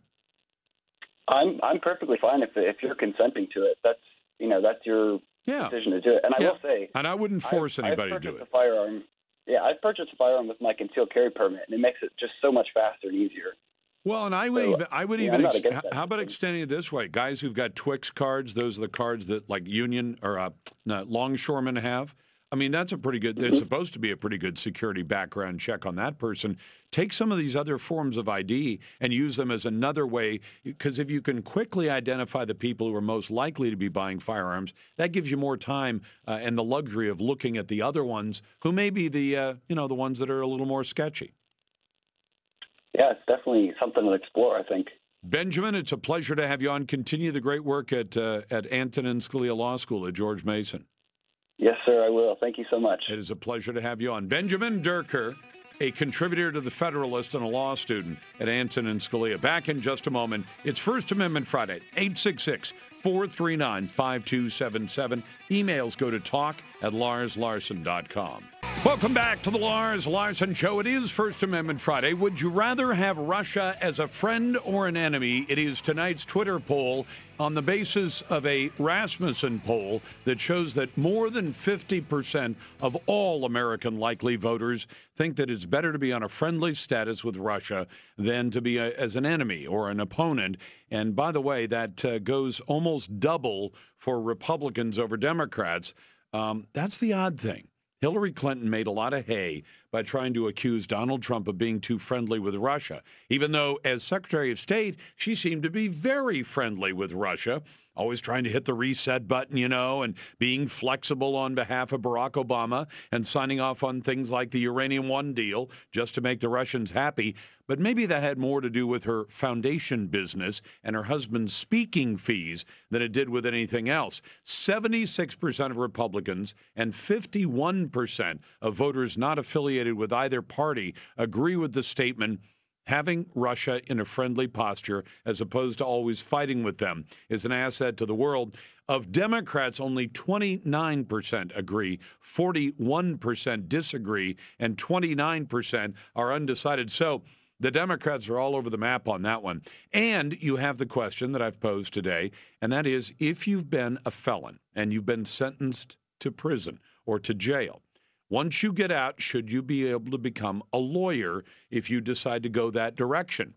S11: I'm I'm perfectly fine if if you're consenting to it. That's you know that's your
S1: yeah.
S11: decision to do it. And I
S1: yeah.
S11: will say,
S1: and I wouldn't force
S11: I've,
S1: anybody
S11: I've
S1: to do it.
S11: A firearm, yeah, I've purchased a firearm with my concealed carry permit, and it makes it just so much faster and easier.
S1: Well, and I would
S11: So,
S1: even, I would
S11: yeah,
S1: even,
S11: I'm not
S1: ex-
S11: against that.
S1: how about extending it this way? Guys who've got Twix cards, those are the cards that like Union or uh, no, longshoremen have. I mean, that's a pretty good,
S11: Mm-hmm.
S1: it's supposed to be a pretty good security background check on that person. Take some of these other forms of I D and use them as another way, because if you can quickly identify the people who are most likely to be buying firearms, that gives you more time uh, and the luxury of looking at the other ones who may be the, uh, you know, the ones that are a little more sketchy.
S11: Yeah, it's definitely something to explore, I think.
S1: Benjamin, it's a pleasure to have you on. Continue the great work at uh, at Antonin Scalia Law School at George Mason.
S11: Yes, sir, I will. Thank you so much.
S1: It is a pleasure to have you on. Benjamin Durker, a contributor to The Federalist and a law student at Antonin Scalia. Back in just a moment. It's First Amendment Friday, eight six six, four three nine, five two seven seven. Emails go to talk at lars larson dot com. Welcome back to the Lars Larson Show. It is First Amendment Friday. Would you rather have Russia as a friend or an enemy? It is tonight's Twitter poll on the basis of a Rasmussen poll that shows that more than fifty percent of all American likely voters think that it's better to be on a friendly status with Russia than to be a, as an enemy or an opponent. And by the way, that uh, goes almost double for Republicans over Democrats. Um, that's the odd thing. Hillary Clinton made a lot of hay by trying to accuse Donald Trump of being too friendly with Russia, even though as Secretary of State, she seemed to be very friendly with Russia, always trying to hit the reset button, you know, and being flexible on behalf of Barack Obama and signing off on things like the Uranium One deal just to make the Russians happy. But maybe that had more to do with her foundation business and her husband's speaking fees than it did with anything else. seventy-six percent of Republicans and fifty-one percent of voters not affiliated with either party agree with the statement, having Russia in a friendly posture as opposed to always fighting with them is an asset to the world. Of Democrats, only twenty-nine percent agree, forty-one percent disagree, and twenty-nine percent are undecided. So the Democrats are all over the map on that one. And you have the question that I've posed today, and that is, if you've been a felon and you've been sentenced to prison or to jail, once you get out, should you be able to become a lawyer if you decide to go that direction?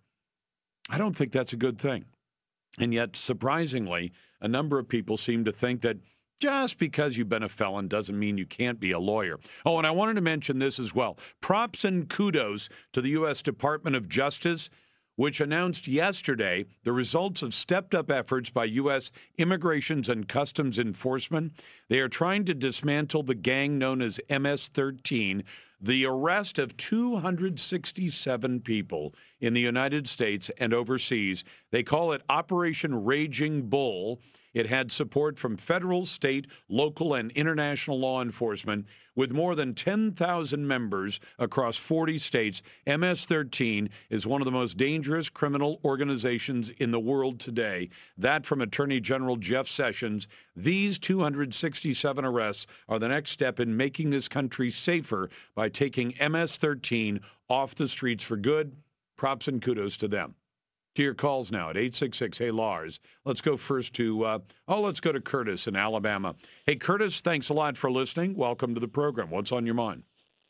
S1: I don't think that's a good thing. And yet, surprisingly, a number of people seem to think that just because you've been a felon doesn't mean you can't be a lawyer. Oh, and I wanted to mention this as well. Props and kudos to the U S Department of Justice, which announced yesterday the results of stepped-up efforts by U S Immigrations and Customs Enforcement. They are trying to dismantle the gang known as M S thirteen, the arrest of two hundred sixty-seven people in the United States and overseas. They call it Operation Raging Bull. It had support from federal, state, local, and international law enforcement. With more than ten thousand members across forty states, M S thirteen is one of the most dangerous criminal organizations in the world today. That from Attorney General Jeff Sessions. These two hundred sixty-seven arrests are the next step in making this country safer by taking M S thirteen off the streets for good. Props and kudos to them. To your calls now at eight six six, hey, Lars. Let's go first to, uh, oh, let's go to Curtis in Alabama. Hey, Curtis, thanks a lot for listening. Welcome to the program. What's on your mind?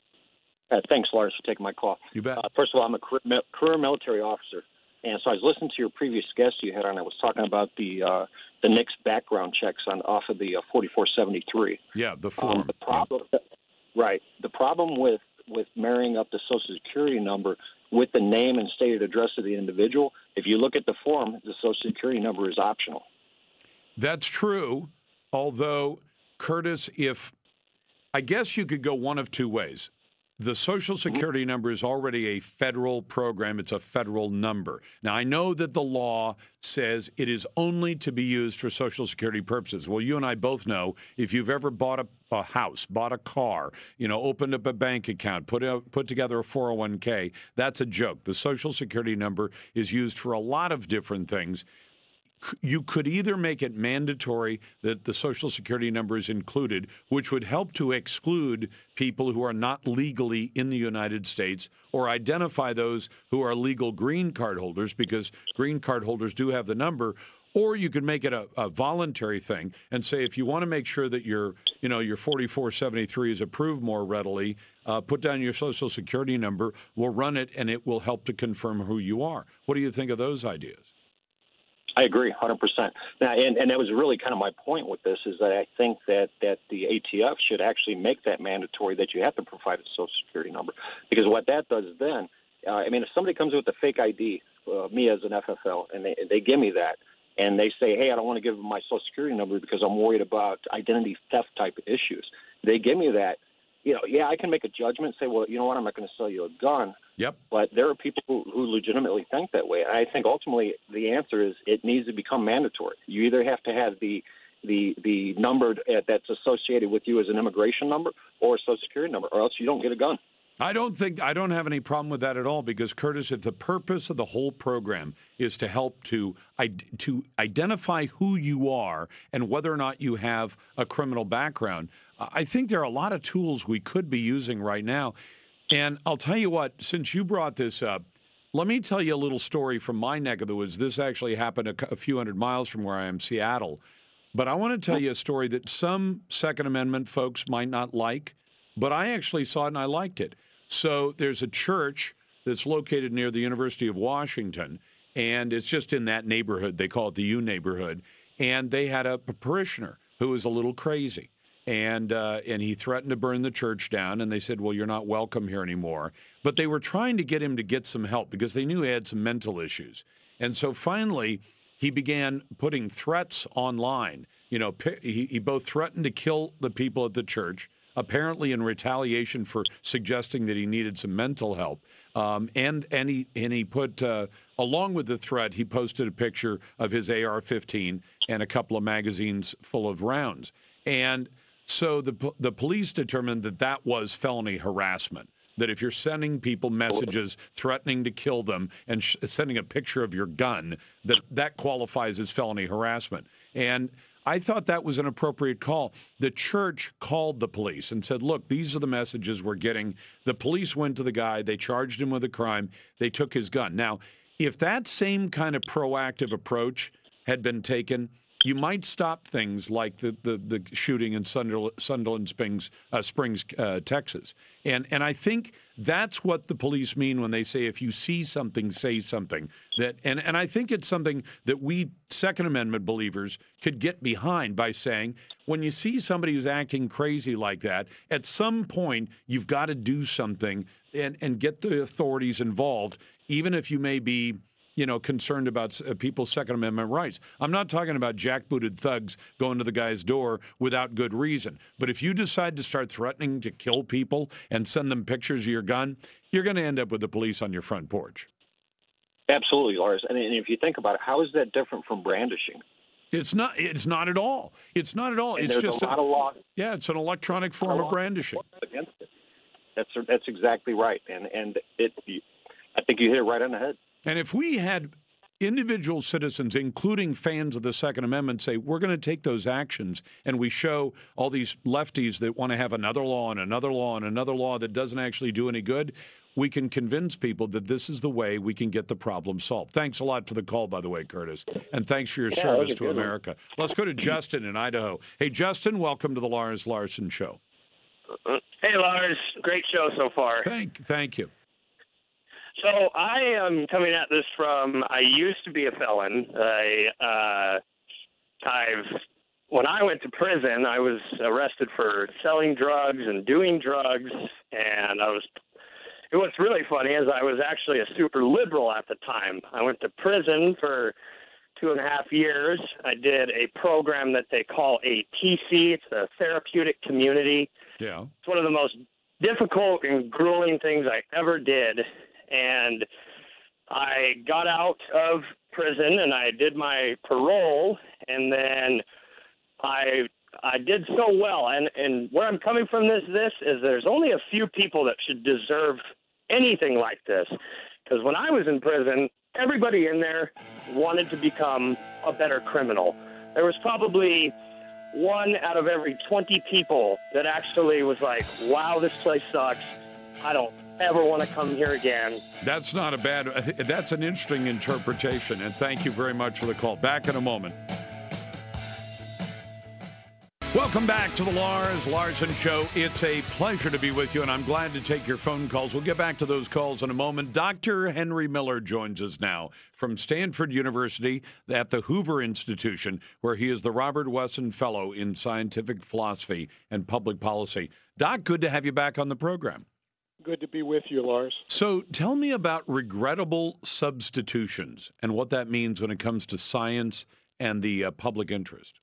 S12: Uh, thanks, Lars, for taking my call.
S1: You bet.
S12: Uh, first of all, I'm a career, career military officer. And so I was listening to your previous guest you had on. I was talking about the uh, the N I C S background checks on off of the uh, forty-four seventy-three.
S1: Yeah, the form.
S12: Um, the problem, yeah. Right. The problem with, with marrying up the Social Security number with the name and stated address of the individual, if you look at the form, the Social Security number is optional.
S1: That's true, although, Curtis, if I guess you could go one of two ways. The Social Security number is already a federal program. It's a federal number. Now, I know that the law says it is only to be used for Social Security purposes. Well, you and I both know if you've ever bought a, a house, bought a car, you know, opened up a bank account, put a, put together a four oh one k, that's a joke. The Social Security number is used for a lot of different things. You could either make it mandatory that the Social Security number is included, which would help to exclude people who are not legally in the United States, or identify those who are legal green card holders, because green card holders do have the number. Or you could make it a, a voluntary thing and say, if you want to make sure that your, you know, your forty-four seventy-three is approved more readily, uh, put down your Social Security number. We'll run it, and it will help to confirm who you are. What do you think of those ideas?
S12: I agree, one hundred percent. Now, and, and that was really kind of my point with this, is that I think that, that the A T F should actually make that mandatory, that you have to provide a Social Security number. Because what that does then, uh, I mean, if somebody comes with a fake I D, uh, me as an F F L, and they, they give me that, and they say, hey, I don't want to give them my Social Security number because I'm worried about identity theft type issues. They give me that. You know, yeah, I can make a judgment and say, well, you know what, I'm not going to sell you a gun.
S1: Yep.
S12: But there are people who, who legitimately think that way. And I think ultimately the answer is it needs to become mandatory. You either have to have the the the number that's associated with you as an immigration number or a Social Security number, or else you don't get a gun.
S1: I don't think I don't have any problem with that at all, because, Curtis, if the purpose of the whole program is to help to to identify who you are and whether or not you have a criminal background, I think there are a lot of tools we could be using right now. And I'll tell you what, since you brought this up, let me tell you a little story from my neck of the woods. This actually happened a, a few hundred miles from where I am, Seattle. But I want to tell you a story that some Second Amendment folks might not like, but I actually saw it and I liked it. So there's a church that's located near the University of Washington, and it's just in that neighborhood. They call it the U neighborhood. And they had a parishioner who was a little crazy. And uh, and he threatened to burn the church down, and they said, well, you're not welcome here anymore. But they were trying to get him to get some help because they knew he had some mental issues. And so finally, he began putting threats online. You know, he, he both threatened to kill the people at the church, apparently in retaliation for suggesting that he needed some mental help. Um, and, and, he, and he put, uh, along with the threat, he posted a picture of his A R fifteen and a couple of magazines full of rounds. And so the the police determined that that was felony harassment, that if you're sending people messages threatening to kill them and sh- sending a picture of your gun, that that qualifies as felony harassment. And I thought that was an appropriate call. The church called the police and said, look, these are the messages we're getting. The police went to the guy. They charged him with a crime. They took his gun. Now, if that same kind of proactive approach had been taken, you might stop things like the, the, the shooting in Sunderland, Sunderland Springs, uh, Springs uh, Texas. And and I think that's what the police mean when they say, if you see something, say something. That and, and I think it's something that we Second Amendment believers could get behind by saying, when you see somebody who's acting crazy like that, at some point you've got to do something and, and get the authorities involved, even if you may be you know, concerned about uh, people's Second Amendment rights. I'm not talking about jackbooted thugs going to the guy's door without good reason. But if you decide to start threatening to kill people and send them pictures of your gun, you're going to end up with the police on your front porch.
S12: Absolutely, Lars. And if you think about it, how is that different from brandishing?
S1: It's not. It's not at all. It's not at all.
S12: And
S1: it's
S12: there's
S1: just
S12: a lot of law.
S1: Yeah, it's an electronic form of brandishing.
S12: Against it. That's that's exactly right. And and it, I think you hit it right on the head.
S1: And if we had individual citizens, including fans of the Second Amendment, say, we're going to take those actions, and we show all these lefties that want to have another law and another law and another law that doesn't actually do any good, we can convince people that this is the way we can get the problem solved. Thanks a lot for the call, by the way, Curtis. And thanks for your yeah, service to America. One. Let's go to Justin in Idaho. Hey, Justin, welcome to the Lars Larson Show.
S13: Hey, Lars. Great show so far.
S1: Thank, thank you.
S13: So I am coming at this from, I used to be a felon. I, uh, I've, when I went to prison, I was arrested for selling drugs and doing drugs. And I was, what's really funny is I was actually a super liberal at the time. I went to prison for two and a half years. I did a program that they call a T C. It's a therapeutic community.
S1: Yeah.
S13: It's one of the most difficult and grueling things I ever did. And I got out of prison and I did my parole, and then I I did so well. And, and where I'm coming from this this is there's only a few people that should deserve anything like this. Because when I was in prison, everybody in there wanted to become a better criminal. There was probably one out of every twenty people that actually was like, wow, this place sucks. I don't ever want to come here again.
S1: That's not a bad, that's an interesting interpretation, and thank you very much for the call. Back in a moment. Welcome back to the Lars Larson Show. It's a pleasure to be with you, and I'm glad to take your phone calls. We'll get back to those calls in a moment. Doctor Henry Miller joins us now from Stanford University at the Hoover Institution, where he is the Robert Wesson Fellow in Scientific Philosophy and Public Policy. Doc, good to have you back on the program.
S14: Good to be with you, Lars.
S1: So tell me about regrettable substitutions and what that means when it comes to science and the uh, public interest.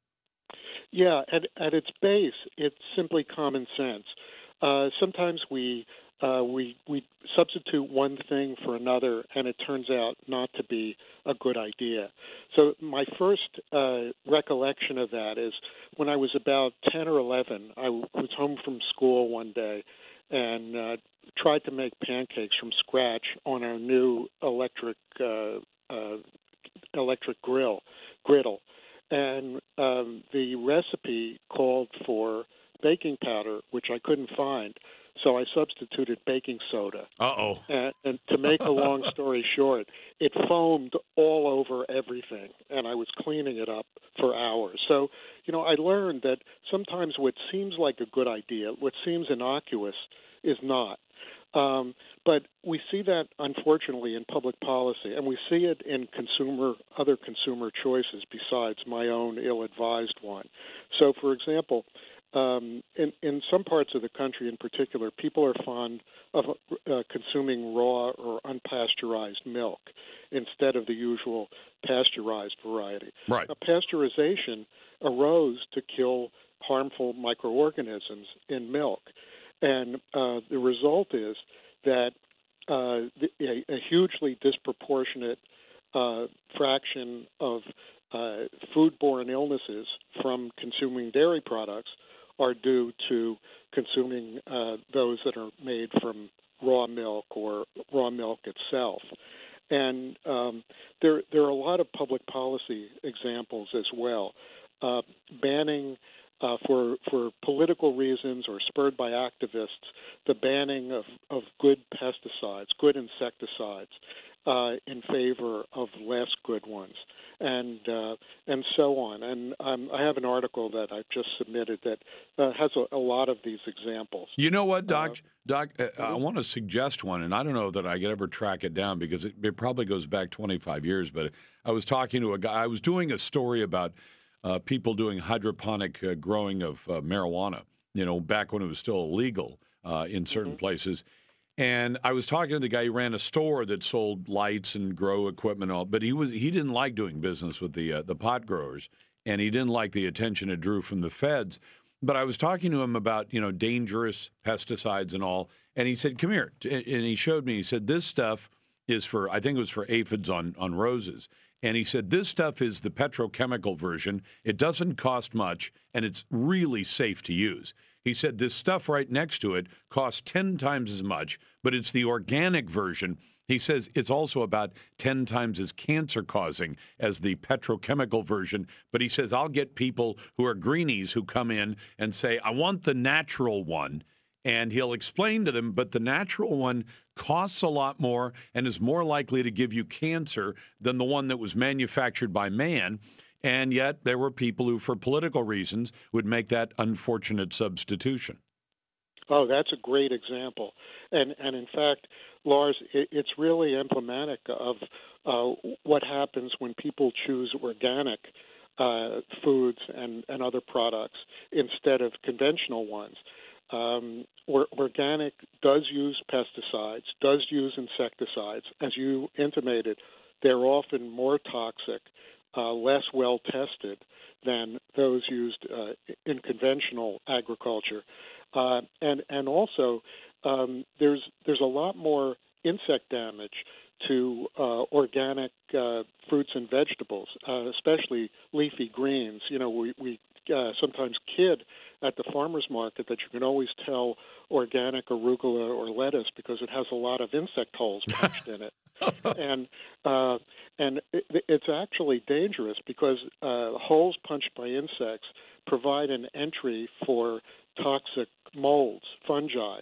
S14: Yeah, at, at its base, it's simply common sense. Uh, sometimes we uh, we we substitute one thing for another, and it turns out not to be a good idea. So my first uh, recollection of that is when I was about ten or eleven. I was home from school one day and uh, tried to make pancakes from scratch on our new electric uh, uh, electric grill griddle. And um, the recipe called for baking powder, which I couldn't find, so I substituted baking soda.
S1: Uh-oh.
S14: And, and to make a long story short, it foamed all over everything, and I was cleaning it up for hours. So, you know, I learned that sometimes what seems like a good idea, what seems innocuous, is not. Um, but we see that, unfortunately, in public policy, and we see it in consumer, other consumer choices besides my own ill-advised one. So, for example, um, in, in some parts of the country in particular, people are fond of uh, consuming raw or unpasteurized milk instead of the usual pasteurized variety.
S1: Right.
S14: Now, pasteurization arose to kill harmful microorganisms in milk. And uh, the result is that uh, the, a, a hugely disproportionate uh, fraction of uh, foodborne illnesses from consuming dairy products are due to consuming uh, those that are made from raw milk or raw milk itself. And um, there, there are a lot of public policy examples as well. Uh, banning Uh, for for political reasons or spurred by activists, the banning of, of good pesticides, good insecticides, uh, in favor of less good ones, and uh, and so on. And um, I have an article that I've just submitted that uh, has a, a lot of these examples.
S1: You know what, Doc? Uh, Doc, uh, I want to suggest one, and I don't know that I could ever track it down because it, it probably goes back twenty-five years. But I was talking to a guy. I was doing a story about Uh, people doing hydroponic uh, growing of uh, marijuana, you know, back when it was still illegal uh, in certain mm-hmm. places. And I was talking to the guy who ran a store that sold lights and grow equipment, and all, but he was he didn't like doing business with the uh, the pot growers, and he didn't like the attention it drew from the feds. But I was talking to him about, you know, dangerous pesticides and all, and he said, "Come here," and he showed me. He said, "This stuff is for, I think it was for aphids on on roses." And he said, this stuff is the petrochemical version. It doesn't cost much, and it's really safe to use. He said this stuff right next to it costs ten times as much, but it's the organic version. He says it's also about ten times as cancer-causing as the petrochemical version. But he says, I'll get people who are greenies who come in and say, I want the natural one. And he'll explain to them, but the natural one costs a lot more and is more likely to give you cancer than the one that was manufactured by man. And yet there were people who, for political reasons, would make that unfortunate substitution.
S14: Oh, that's a great example. And, and in fact, Lars, it, it's really emblematic of uh, what happens when people choose organic uh, foods and, and other products instead of conventional ones. Um, or, organic does use pesticides, does use insecticides. As you intimated, they're often more toxic, uh, less well tested than those used uh, in conventional agriculture. Uh, and and also, um, there's there's a lot more insect damage to uh, organic uh, fruits and vegetables, uh, especially leafy greens. You know, we, we uh, sometimes kid at the farmer's market that you can always tell organic arugula or lettuce because it has a lot of insect holes punched in it. And uh, and it, it's actually dangerous because uh, holes punched by insects provide an entry for toxic molds, fungi,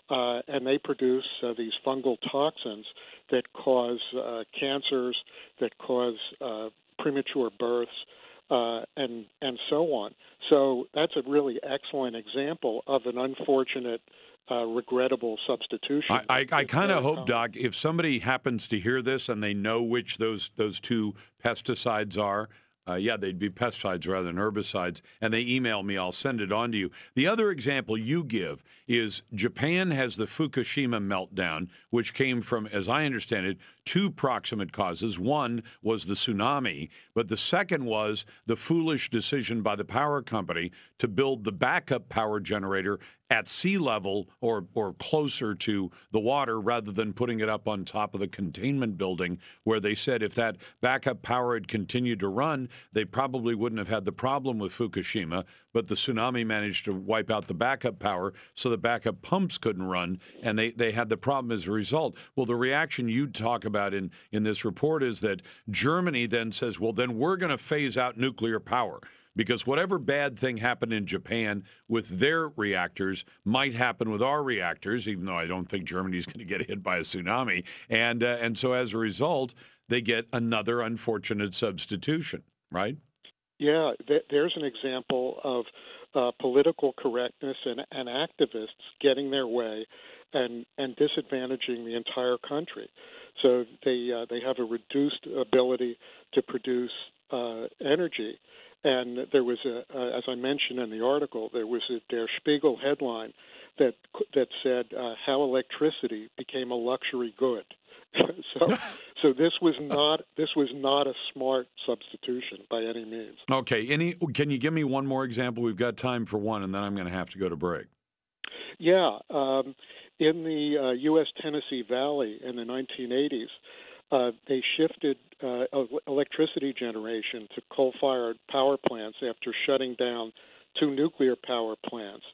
S14: uh, and they produce uh, these fungal toxins that cause uh, cancers, that cause uh, premature births, uh, and and so on. So that's a really excellent example of an unfortunate, uh, regrettable substitution.
S1: I, I, I kind of hope, Doc, if somebody happens to hear this and they know which those those two pesticides are, uh, yeah, they'd be pesticides rather than herbicides, and they email me, I'll send it on to you. The other example you give is Japan has the Fukushima meltdown, which came from, as I understand it, two proximate causes. One was the tsunami, but the second was the foolish decision by the power company to build the backup power generator at sea level or or closer to the water rather than putting it up on top of the containment building, where they said if that backup power had continued to run, they probably wouldn't have had the problem with Fukushima, but the tsunami managed to wipe out the backup power so the backup pumps couldn't run, and they, they had the problem as a result. Well, the reaction you talk about in, in this report is that Germany then says, well, then we're going to phase out nuclear power, because whatever bad thing happened in Japan with their reactors might happen with our reactors, even though I don't think Germany's going to get hit by a tsunami. And uh, and so as a result, they get another unfortunate substitution, right?
S14: Yeah, th- there's an example of uh, political correctness and, and activists getting their way and, and disadvantaging the entire country. So they uh, they have a reduced ability to produce uh, energy. And there was a, uh, as I mentioned in the article, there was a Der Spiegel headline that that said uh, how electricity became a luxury good. so, so this was not this was not a smart substitution by any means.
S1: Okay. Any? Can you give me one more example? We've got time for one, and then I'm going to have to go to break.
S14: Yeah, um, in the uh, U S Tennessee Valley in the nineteen eighties, uh, they shifted uh, electricity generation to coal-fired power plants after shutting down two nuclear power plants.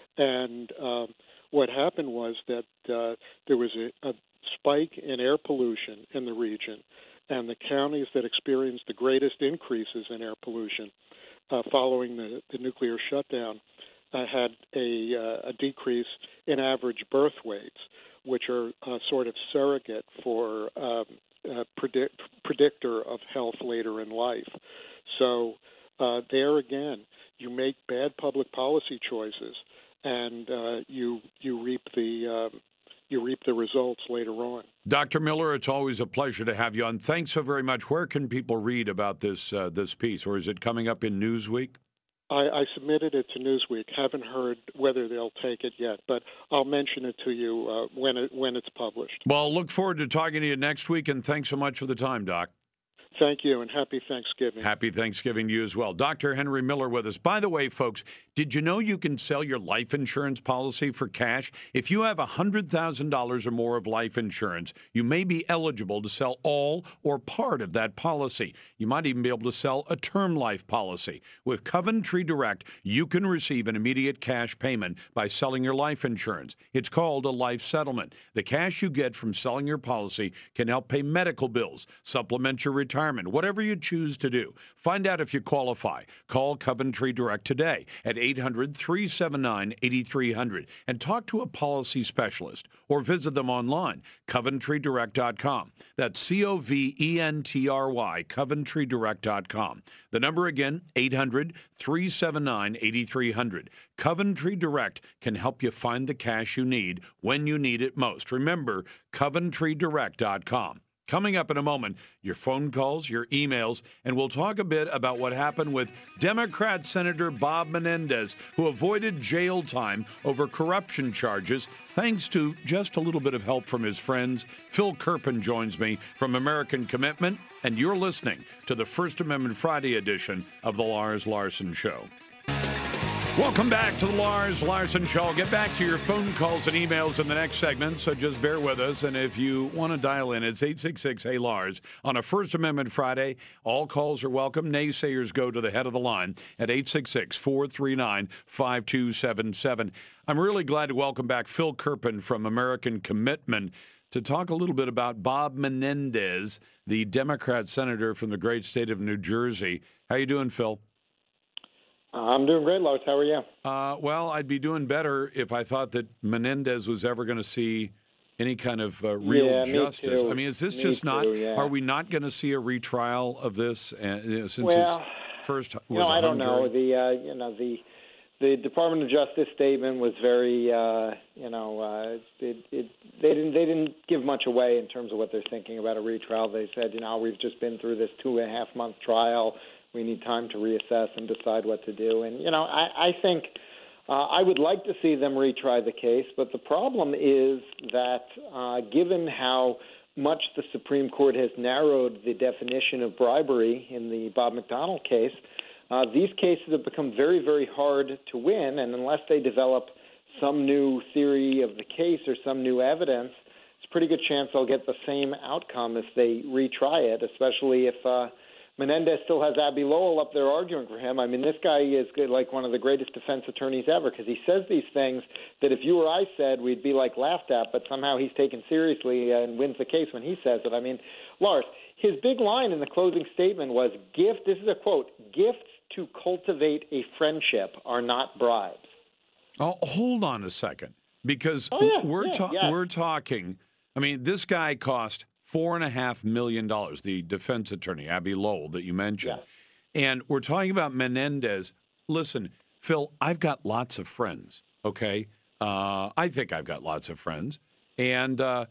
S14: And um, what happened was that uh, there was a, a spike in air pollution in the region, and the counties that experienced the greatest increases in air pollution uh, following the, the nuclear shutdown uh, had a, uh, a decrease in average birth weights, which are uh, sort of surrogate for um, uh, predict, predictor of health later in life. So uh, there again, you make bad public policy choices, and uh, you you reap the um, you reap the results later on.
S1: Doctor Miller, it's always a pleasure to have you on. Thanks so very much. Where can people read about this uh, this piece, or is it coming up in Newsweek?
S14: I, I submitted it to Newsweek. Haven't heard whether they'll take it yet, but I'll mention it to you uh, when it when it's published.
S1: Well, look forward to talking to you next week, and thanks so much for the time, Doc.
S14: Thank you, and happy Thanksgiving.
S1: Happy Thanksgiving to you as well. Doctor Henry Miller with us. By the way, folks, did you know you can sell your life insurance policy for cash? If you have one hundred thousand dollars or more of life insurance, you may be eligible to sell all or part of that policy. You might even be able to sell a term life policy. With Coventry Direct, you can receive an immediate cash payment by selling your life insurance. It's called a life settlement. The cash you get from selling your policy can help pay medical bills, supplement your retirement, whatever you choose to do. Find out if you qualify. Call Coventry Direct today at eight hundred, three seven nine, eight three zero zero and talk to a policy specialist, or visit them online, coventry direct dot com. That's C O V E N T R Y, coventry direct dot com. The number again, eight hundred, three seven nine, eight three zero zero. Coventry Direct can help you find the cash you need when you need it most. Remember, coventry direct dot com. Coming up in a moment, your phone calls, your emails, and we'll talk a bit about what happened with Democrat Senator Bob Menendez, who avoided jail time over corruption charges thanks to just a little bit of help from his friends. Phil Kerpen joins me from American Commitment, and you're listening to the First Amendment Friday edition of the Lars Larson Show. Welcome back to the Lars Larson Show. I'll get back to your phone calls and emails in the next segment, so just bear with us. And if you want to dial in, it's eight six six, hey Lars. On a First Amendment Friday, all calls are welcome. Naysayers go to the head of the line at eight six six, four three nine, five two seven seven. I'm really glad to welcome back Phil Kerpen from American Commitment to talk a little bit about Bob Menendez, the Democrat senator from the great state of New Jersey. How you doing, Phil?
S15: I'm doing great, Lois. How are you?
S1: Uh, well, I'd be doing better if I thought that Menendez was ever going to see any kind of uh, real
S15: Yeah, me
S1: justice.
S15: too.
S1: I mean, is this
S15: Me
S1: just not?
S15: too, yeah.
S1: Are we not going to see a retrial of this uh, you know, since
S15: Well,
S1: his first was
S15: You know,
S1: a
S15: I don't
S1: hung
S15: know.
S1: jury?
S15: The uh, you know the the Department of Justice statement was very uh, you know uh, it, it they didn't they didn't give much away in terms of what they're thinking about a retrial. They said, you know, we've just been through this two and a half month trial. We need time to reassess and decide what to do. And you know, I, I think. Uh, I would like to see them retry the case, but the problem is that uh, given how much the Supreme Court has narrowed the definition of bribery in the Bob McDonnell case, uh, these cases have become very, very hard to win, and unless they develop some new theory of the case or some new evidence, it's a pretty good chance they'll get the same outcome if they retry it, especially if uh, Menendez still has Abbe Lowell up there arguing for him. I mean, this guy is good, like one of the greatest defense attorneys ever, because he says these things that if you or I said, we'd be like laughed at, but somehow he's taken seriously and wins the case when he says it. I mean, Lars, his big line in the closing statement was, "Gift." This is a quote: "Gifts to cultivate a friendship are not bribes."
S1: Oh, hold on a second, because
S15: Oh, yeah,
S1: we're
S15: yeah,
S1: ta-
S15: yeah.
S1: we're talking. I mean, this guy cost four and a half million dollars. The defense attorney, Abbe Lowell, that you mentioned, and we're talking about Menendez. Listen, Phil, I've got lots of friends. Okay, uh, I think I've got lots of friends, and uh,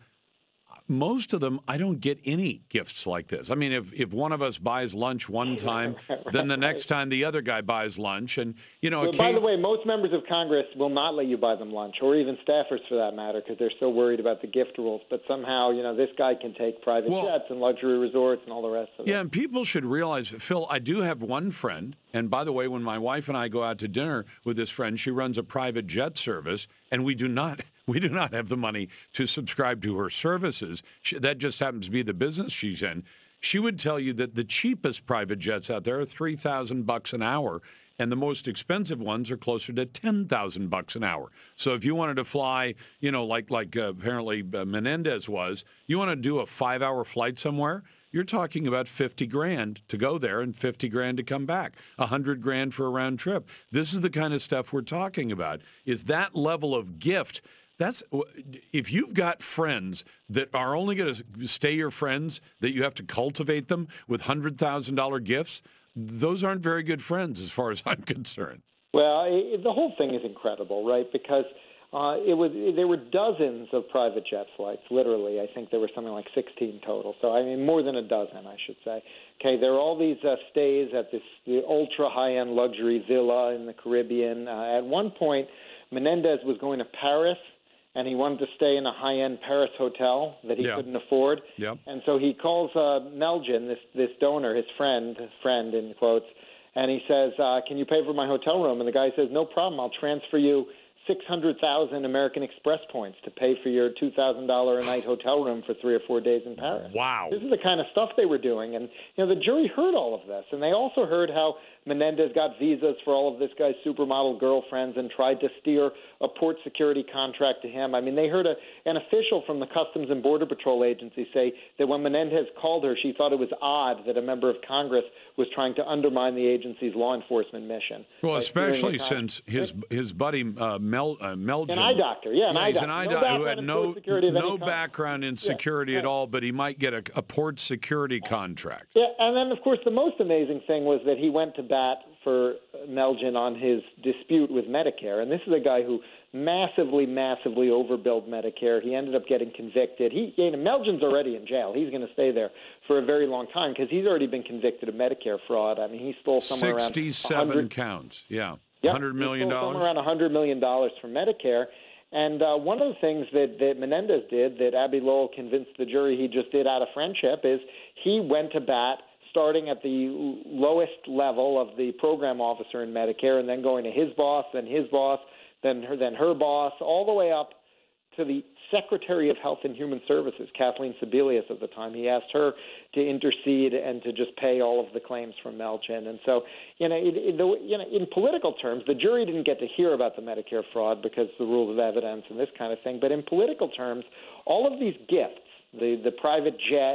S1: most of them, I don't get any gifts like this. I mean, if, if one of us buys lunch one time, then the next time the other guy buys lunch. And, you know,
S15: Well, by
S1: occasion-
S15: the way, most members of Congress will not let you buy them lunch, or even staffers for that matter, because they're so worried about the gift rules. But somehow, you know, this guy can take private
S1: Well-
S15: jets and luxury resorts and all the rest of it.
S1: Yeah, and people should realize, Phil, I do have one friend. And by the way, when my wife and I go out to dinner with this friend, she runs a private jet service, and we do not we do not have the money to subscribe to her services. She, that just happens to be the business she's in. She would tell you that the cheapest private jets out there are three thousand bucks an hour, and the most expensive ones are closer to ten thousand bucks an hour. So if you wanted to fly, you know, like like uh, apparently uh, Menendez was, you want to do a five-hour flight somewhere, you're talking about fifty grand to go there and fifty grand to come back, one hundred grand for a round trip. This is the kind of stuff we're talking about, is that level of gift. That's if you've got friends that are only going to stay your friends, that you have to cultivate them with one hundred thousand dollars gifts, those aren't very good friends as far as I'm concerned.
S15: Well, it, the whole thing is incredible, right? Because uh, it was there were dozens of private jet flights, literally. I think there were something like sixteen total. So, I mean, more than a dozen, I should say. Okay, there are all these uh, stays at this the ultra high-end luxury villa in the Caribbean. Uh, at one point, Menendez was going to Paris, and he wanted to stay in a high-end Paris hotel that he
S1: Yeah.
S15: couldn't afford.
S1: Yep.
S15: And so he calls uh, Melgen, this this donor, his friend, friend in quotes, and he says, uh, "Can you pay for my hotel room?" And the guy says, "No problem. I'll transfer you six hundred thousand American Express points to pay for your two thousand dollars a night hotel room for three or four days in Paris."
S1: Wow.
S15: This is the kind of stuff they were doing. And, you know, the jury heard all of this. And they also heard how Menendez got visas for all of this guy's supermodel girlfriends and tried to steer a port security contract to him. I mean, they heard a, an official from the Customs and Border Patrol agency say that when Menendez called her, she thought it was odd that a member of Congress was trying to undermine the agency's law enforcement mission.
S1: Well,
S15: by steering the
S1: especially
S15: con-
S1: since his his buddy uh, Mel uh, Melgen,
S15: An eye doctor, yeah, an eye
S1: he's
S15: doctor.
S1: an eye
S15: No
S1: doctor who
S15: background
S1: had
S15: in
S1: no
S15: port security of any
S1: no
S15: kind.
S1: background in
S15: Yeah,
S1: security at
S15: right.
S1: all, but he might get a, a port security contract.
S15: Yeah, and then, of course, the most amazing thing was that he went to bat for Melgen on his dispute with Medicare. And this is a guy who massively, massively overbilled Medicare. He ended up getting convicted. He, you know, Melgen's already in jail. He's going to stay there for a very long time because he's already been convicted of Medicare fraud. I mean, he stole somewhere around
S1: sixty-seven
S15: one hundred
S1: counts. Yeah,
S15: Yep,
S1: one hundred million
S15: he stole
S1: dollars.
S15: somewhere around one hundred million dollars from Medicare. And uh, one of the things that, that Menendez did that Abbe Lowell convinced the jury he just did out of friendship is he went to bat starting at the lowest level of the program officer in Medicare and then going to his boss, then his boss, then her, then her boss, all the way up to the Secretary of Health and Human Services, Kathleen Sebelius at the time. He asked her to intercede and to just pay all of the claims from Melgen. And so, you know, it, it, the, you know, in political terms, the jury didn't get to hear about the Medicare fraud because of the rules of evidence and this kind of thing. But in political terms, all of these gifts, the, the private jet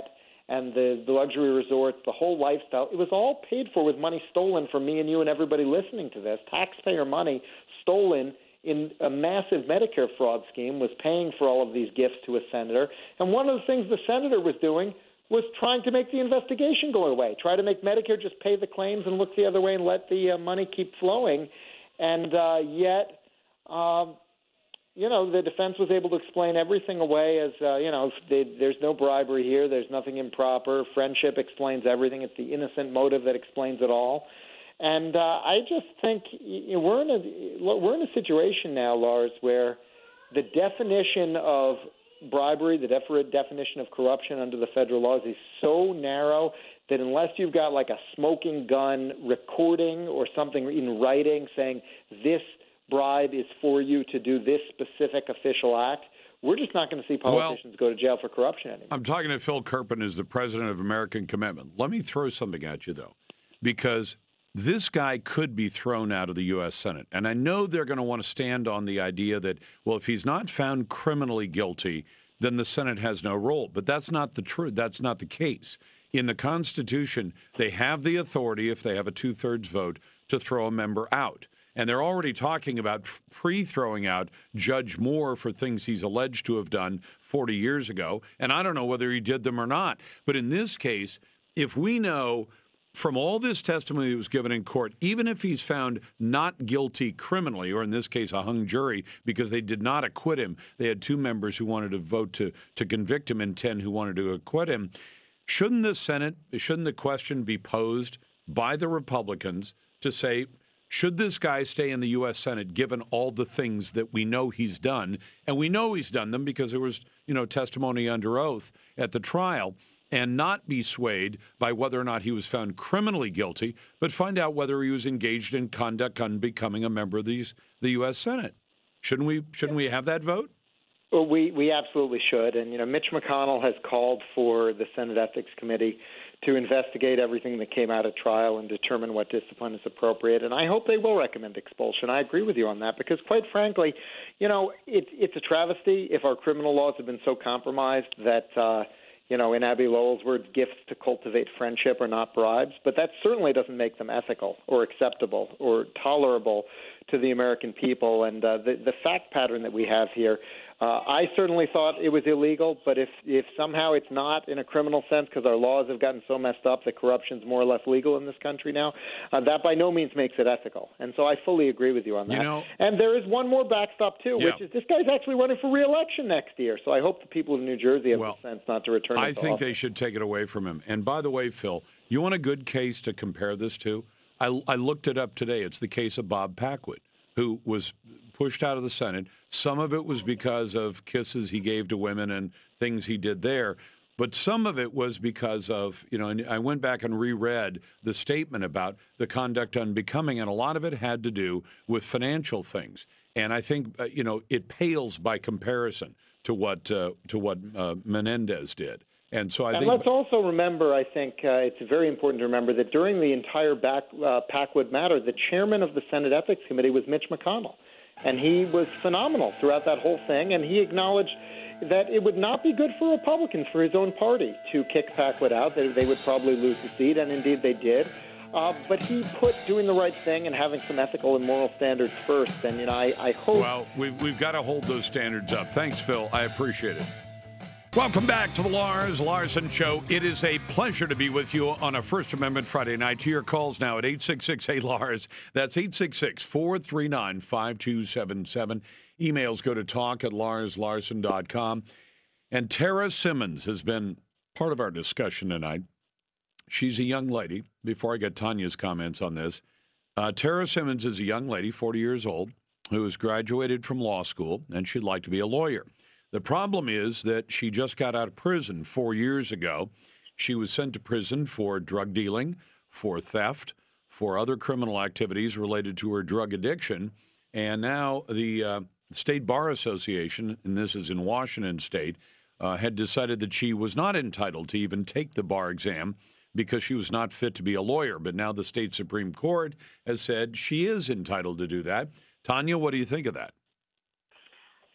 S15: and the, the luxury resorts, the whole lifestyle, it was all paid for with money stolen from me and you and everybody listening to this. Taxpayer money stolen in a massive Medicare fraud scheme was paying for all of these gifts to a senator. And one of the things the senator was doing was trying to make the investigation go away, try to make Medicare just pay the claims and look the other way and let the uh, money keep flowing. And uh, yet, um, you know, the defense was able to explain everything away as, uh, you know, they, there's no bribery here, there's nothing improper, friendship explains everything, it's the innocent motive that explains it all. And uh, I just think you know, we're in a we're in a situation now, Lars, where the definition of bribery, the def- definition of corruption under the federal laws is so narrow that unless you've got like a smoking gun recording or something in writing saying this bribe is for you to do this specific official act, we're just not going to see politicians well, go to jail for corruption anymore.
S1: I'm talking to Phil Kerpen, who's the president of American Commitment. Let me throw something at you, though, because this guy could be thrown out of the U S Senate. And I know they're going to want to stand on the idea that, well, if he's not found criminally guilty, then the Senate has no role. But that's not the truth. That's not the case. In the Constitution, they have the authority, if they have a two-thirds vote, to throw a member out. And they're already talking about pre-throwing out Judge Moore for things he's alleged to have done forty years ago. And I don't know whether he did them or not. But in this case, if we know from all this testimony that was given in court, even if he's found not guilty criminally, or in this case a hung jury because they did not acquit him, they had two members who wanted to vote to, to convict him and ten who wanted to acquit him, shouldn't the Senate, shouldn't the question be posed by the Republicans to say, should this guy stay in the U S Senate given all the things that we know he's done? And we know he's done them because there was, you know, testimony under oath at the trial, and not be swayed by whether or not he was found criminally guilty, but find out whether he was engaged in conduct on becoming a member of these, the U S Senate. Shouldn't we shouldn't we have that vote?
S15: Well, we, we absolutely should. And, you know, Mitch McConnell has called for the Senate Ethics Committee to investigate everything that came out of trial and determine what discipline is appropriate. And I hope they will recommend expulsion. I agree with you on that because, quite frankly, you know, it, it's a travesty if our criminal laws have been so compromised that, uh, you know, in Abby Lowell's words, gifts to cultivate friendship are not bribes. But that certainly doesn't make them ethical or acceptable or tolerable to the American people. And uh, the, the fact pattern that we have here, Uh, I certainly thought it was illegal, but if, if somehow it's not in a criminal sense because our laws have gotten so messed up that corruption's more or less legal in this country now, uh, that by no means makes it ethical. And so I fully agree with you on that.
S1: You know,
S15: and there is one more backstop, too,
S1: yeah.
S15: which is this guy's actually running for re-election next year. So I hope the people of New Jersey have
S1: well,
S15: the sense not to return
S1: I
S15: to
S1: think
S15: office.
S1: they should take it away from him. And by the way, Phil, you want a good case to compare this to? I, I looked it up today. It's the case of Bob Packwood, who was pushed out of the Senate. Some of it was because of kisses he gave to women and things he did there. But some of it was because of, you know, and I went back and reread the statement about the conduct unbecoming, and a lot of it had to do with financial things. And I think, uh, you know, it pales by comparison to what uh, to what uh, Menendez did. And so I
S15: and
S1: think.
S15: let's also remember, I think uh, it's very important to remember that during the entire back, uh, Packwood matter, the chairman of the Senate Ethics Committee was Mitch McConnell. And he was phenomenal throughout that whole thing. And he acknowledged that it would not be good for Republicans, for his own party, to kick Packwood out. They, they would probably lose the seat, and indeed they did. Uh, but he put doing the right thing and having some ethical and moral standards first. And, you know, I, I hope.
S1: Well, we've, we've got to hold those standards up. Thanks, Phil. I appreciate it. Welcome back to the Lars Larson Show. It is a pleasure to be with you on a First Amendment Friday night. To your calls now at eight six six, hey Lars. That's eight six six, four three nine, five two seven seven. Emails go to talk at lars larson dot com. And Tara Simmons has been part of our discussion tonight. She's a young lady. Before I get Tanya's comments on this, uh, Tara Simmons is a young lady, forty years old, who has graduated from law school, and she'd like to be a lawyer. The problem is that she just got out of prison four years ago. She was sent to prison for drug dealing, for theft, for other criminal activities related to her drug addiction. And now the uh, State Bar Association, and this is in Washington State, uh, had decided that she was not entitled to even take the bar exam because she was not fit to be a lawyer. But now the state Supreme Court has said she is entitled to do that. Tanya, what do you think of that?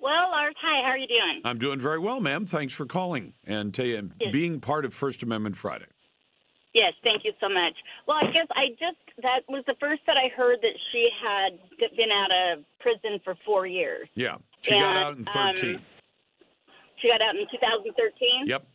S16: Well, Lars, hi, how are you doing?
S1: I'm doing very well, ma'am. Thanks for calling and t-
S16: Yes.
S1: being part of First Amendment Friday.
S16: Yes, thank you so much. Well, I guess I just, that was the first that I heard that she had been out of prison for four years.
S1: Yeah, she got out in
S16: And,
S1: thirteen.
S16: Um, she got out in two thousand thirteen?
S1: Yep.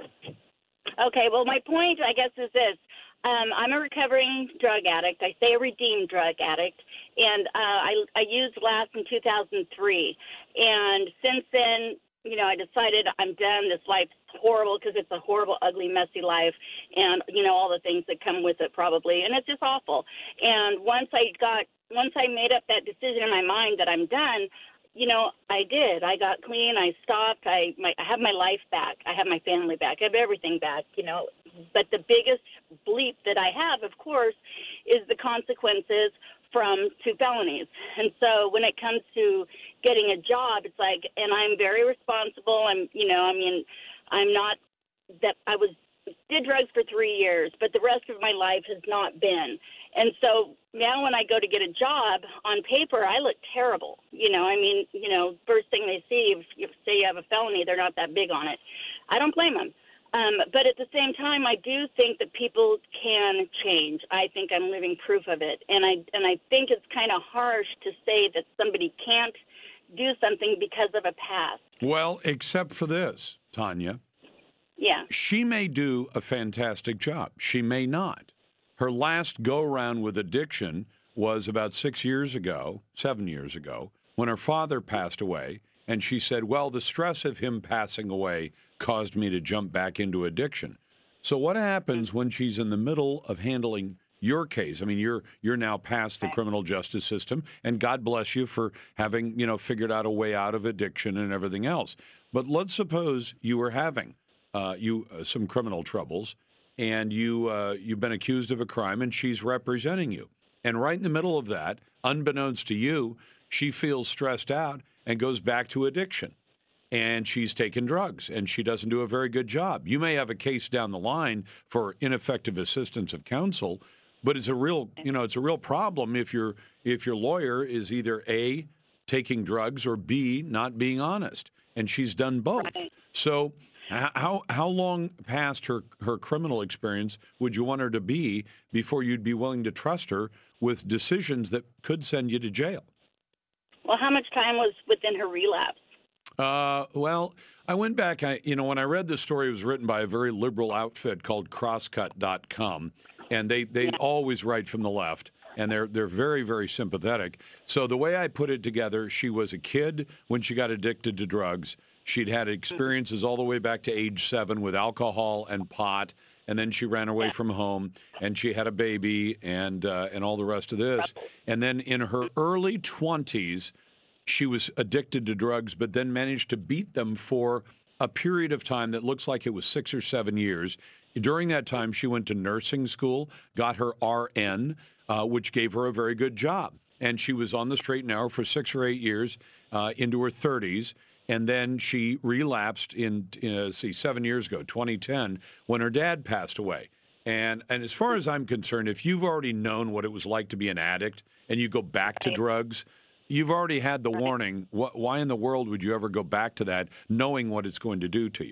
S16: Okay, well, my point, I guess, is this. Um, I'm a recovering drug addict. I say a redeemed drug addict. And uh, I, I used last in two thousand three. And since then, you know, I decided I'm done. This life's horrible because it's a horrible, ugly, messy life. And, you know, all the things that come with it probably. And it's just awful. And once I got, once I made up that decision in my mind that I'm done, you know, I did. I got clean. I stopped. I, my, I have my life back. I have my family back. I have everything back, you know. But the biggest bleep that I have, of course, is the consequences from two felonies. And so when it comes to getting a job, it's like, and I'm very responsible. I'm, you know, I mean, I'm not that I was did drugs for three years, but the rest of my life has not been. And so now when I go to get a job, on paper, I look terrible. You know, I mean, you know, first thing they see, if you say you have a felony, they're not that big on it. I don't blame them. Um, but at the same time, I do think that people can change. I think I'm living proof of it. And I, and I think it's kind of harsh to say that somebody can't do something because of a past.
S1: Well, except for this, Tanya.
S16: Yeah.
S1: She may do a fantastic job. She may not. Her last go-around with addiction was about six years ago, seven years ago, when her father passed away. And she said, well, the stress of him passing away caused me to jump back into addiction. So what happens when she's in the middle of handling your case? I mean, you're you're now past the criminal justice system, and God bless you for having, you know, figured out a way out of addiction and everything else. But let's suppose you were having uh, you uh, some criminal troubles, and you uh, you've been accused of a crime, and she's representing you. And right in the middle of that, unbeknownst to you, she feels stressed out and goes back to addiction. And she's taken drugs, and she doesn't do a very good job. You may have a case down the line for ineffective assistance of counsel, but it's a real, you know, it's a real problem if your if your lawyer is either A, taking drugs, or B, not being honest. And she's done both. Right. So how how long past her, her criminal experience would you want her to be before you'd be willing to trust her with decisions that could send you to jail?
S16: Well, how much time was within her relapse?
S1: Uh, well, I went back, I, you know, when I read this story, it was written by a very liberal outfit called crosscut dot com, and they, they yeah. always write from the left, and they're they're very, very sympathetic. So the way I put it together, she was a kid when she got addicted to drugs. She'd had experiences all the way back to age seven with alcohol and pot, and then she ran away yeah. from home, and she had a baby, and uh, and all the rest of this. And then in her early twenties, she was addicted to drugs, but then managed to beat them for a period of time that looks like it was six or seven years. During that time, she went to nursing school, got her R N, uh, which gave her a very good job. And she was on the straight and narrow for six or eight years uh, into her thirties. And then she relapsed in, in uh, see, seven years ago, twenty ten, when her dad passed away. And and as far as I'm concerned, if you've already known what it was like to be an addict and you go back to drugs, you've already had the warning. Why in the world would you ever go back to that, knowing what it's going to do to you?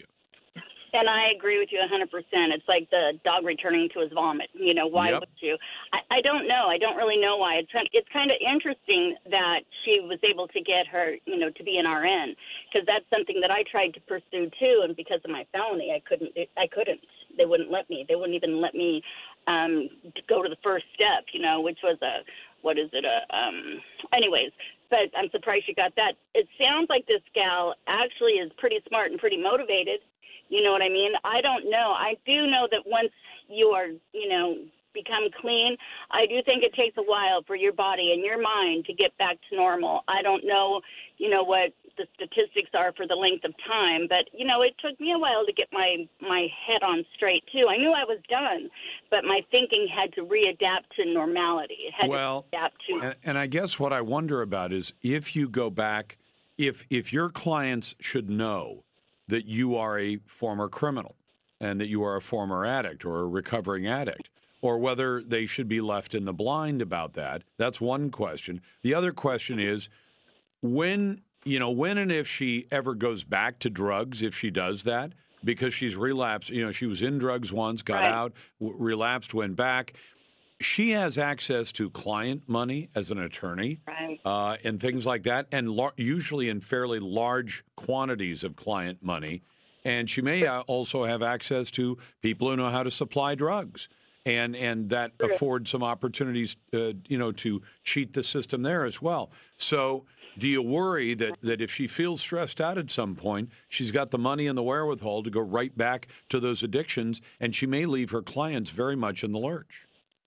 S16: And I agree with you one hundred percent. It's like the dog returning to his vomit. You know, why
S1: Yep.
S16: would you? I, I don't know. I don't really know why. It's, it's kind of interesting that she was able to get her, you know, to be an R N, because that's something that I tried to pursue too. And because of my felony, I couldn't. I couldn't. They wouldn't let me. They wouldn't even let me um, go to the first step, you know, which was a, what is it? A, um, anyways, but I'm surprised she got that. It sounds like this gal actually is pretty smart and pretty motivated. You know what I mean? I don't know. I do know that once you are, you know, become clean, I do think it takes a while for your body and your mind to get back to normal. I don't know, you know, what the statistics are for the length of time, but, you know, it took me a while to get my, my head on straight, too. I knew I was done, but my thinking had to readapt to normality. It had
S1: well,
S16: to adapt to...
S1: And, and I guess what I wonder about is if you go back, if if your clients should know that you are a former criminal and that you are a former addict or a recovering addict, or whether they should be left in the blind about that. That's one question. The other question is, when you know, when and if she ever goes back to drugs, if she does that, because she's relapsed, you know, she was in drugs once, got
S16: Right.
S1: out, w- relapsed, went back. She has access to client money as an attorney
S16: Right.
S1: uh, and things like that, and lar- usually in fairly large quantities of client money. And she may uh, also have access to people who know how to supply drugs. And and that affords some opportunities, uh, you know, to cheat the system there as well. So do you worry that, that if she feels stressed out at some point, she's got the money and the wherewithal to go right back to those addictions, and she may leave her clients very much in the lurch?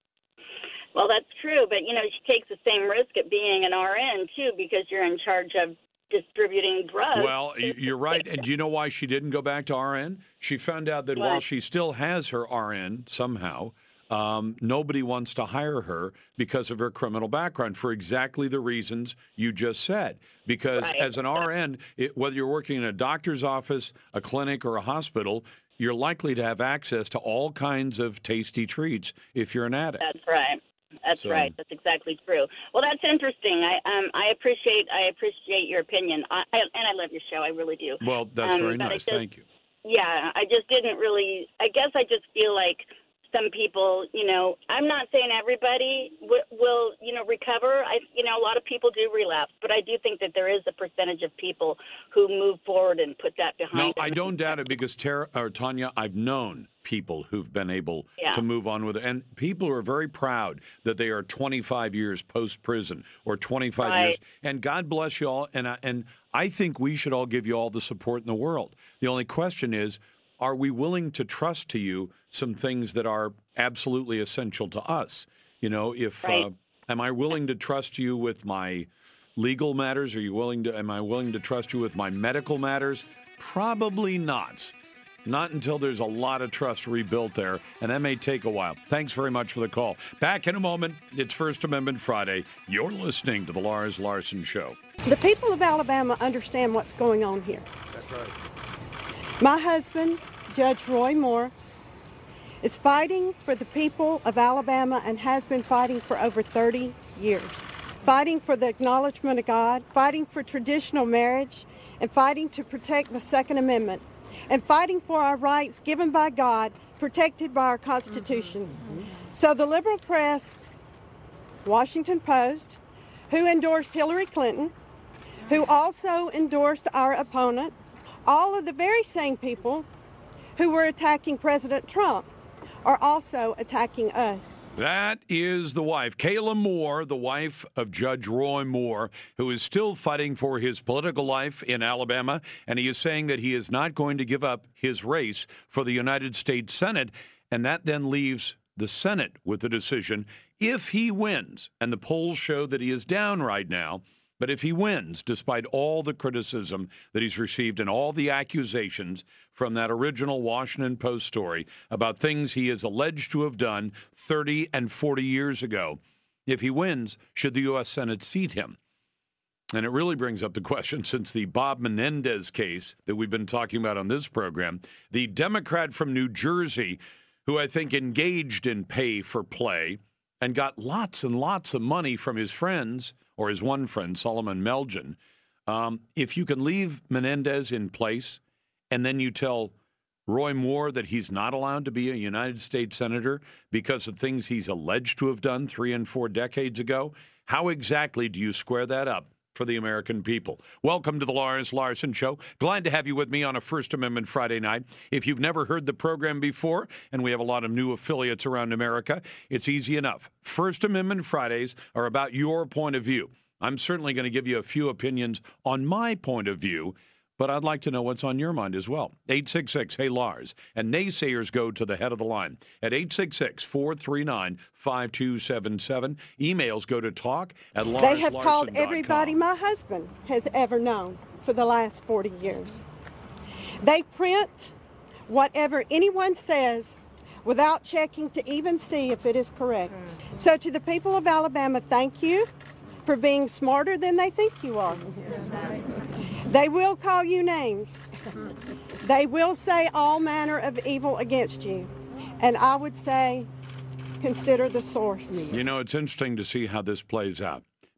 S16: Well, that's true, but you know she takes the same risk at being an R N too, because you're in charge of distributing drugs.
S1: Well, y- you're right. And do you know why she didn't go back to R N? She found out that
S16: Why?
S1: while she still has her R N somehow, um, nobody wants to hire her because of her criminal background for exactly the reasons you just said. Because
S16: Right.
S1: as an R N, it, whether you're working in a doctor's office, a clinic, or a hospital, you're likely to have access to all kinds of tasty treats if you're an addict.
S16: That's right. That's
S1: So-
S16: right. That's exactly true. Well, that's interesting. I um I appreciate I appreciate your opinion. I, I and I love your show. I really do.
S1: Well, that's
S16: Um,
S1: very
S16: but I
S1: nice.
S16: just-
S1: Thank you.
S16: Yeah, I just didn't really. I guess I just feel like some people, you know, I'm not saying everybody w- will, you know, recover. I, you know, a lot of people do relapse, but I do think that there is a percentage of people who move forward and put that behind
S1: No,
S16: them.
S1: I don't doubt it because Tara or Tanya, I've known people who've been able
S16: Yeah.
S1: to move on with it, and people are very proud that they are twenty-five years post prison or twenty-five years.
S16: Right.
S1: And God bless you all. And I, and I think we should all give you all the support in the world. The only question is, are we willing to trust to you some things that are absolutely essential to us? You know, if
S16: Right.
S1: uh, am I willing to trust you with my legal matters? Are you willing to? Am I willing to trust you with my medical matters? Probably not. Not until there's a lot of trust rebuilt there, and that may take a while. Thanks very much for the call. Back in a moment. It's First Amendment Friday. You're listening to the Lars Larson Show.
S2: The people of Alabama understand what's going on here.
S1: That's right.
S2: My husband, Judge Roy Moore, is fighting for the people of Alabama and has been fighting for over thirty years. Fighting for the acknowledgement of God, fighting for traditional marriage, and fighting to protect the Second Amendment, and fighting for our rights given by God, protected by our Constitution. So the liberal press, Washington Post, who endorsed Hillary Clinton, who also endorsed our opponent, all of the very same people who were attacking President Trump are also attacking us.
S1: That is the wife, Kayla Moore, the wife of Judge Roy Moore, who is still fighting for his political life in Alabama, and he is saying that he is not going to give up his race for the United States Senate, and that then leaves the Senate with the decision. If he wins, and the polls show that he is down right now, but if he wins, despite all the criticism that he's received and all the accusations from that original Washington Post story about things he is alleged to have done thirty and forty years ago, if he wins, should the U S Senate seat him? And it really brings up the question, since the Bob Menendez case that we've been talking about on this program, the Democrat from New Jersey, who I think engaged in pay for play and got lots and lots of money from his friends, or his one friend, Solomon Melgen. Um, if you can leave Menendez in place and then you tell Roy Moore that he's not allowed to be a United States Senator because of things he's alleged to have done three and four decades ago, how exactly do you square that up for the American people? Welcome to the Lars Larson Show. Glad to have you with me on a First Amendment Friday night. If you've never heard the program before, and we have a lot of new affiliates around America, it's easy enough. First Amendment Fridays are about your point of view. I'm certainly going to give you a few opinions on my point of view, but I'd like to know what's on your mind as well. eight six six, hey Lars. And naysayers go to the head of the line at eight six six, four three nine, five two seven seven. Emails go to talk at lars larson dot com.
S2: They have called everybody my husband has ever known for the last forty years. They print whatever anyone says without checking to even see if it is correct. Mm-hmm. So to the people of Alabama, thank you for being smarter than they think you are. They will call you names. They will say all manner of evil against you. And I would say, consider the source.
S1: You know, it's interesting to see how this plays out,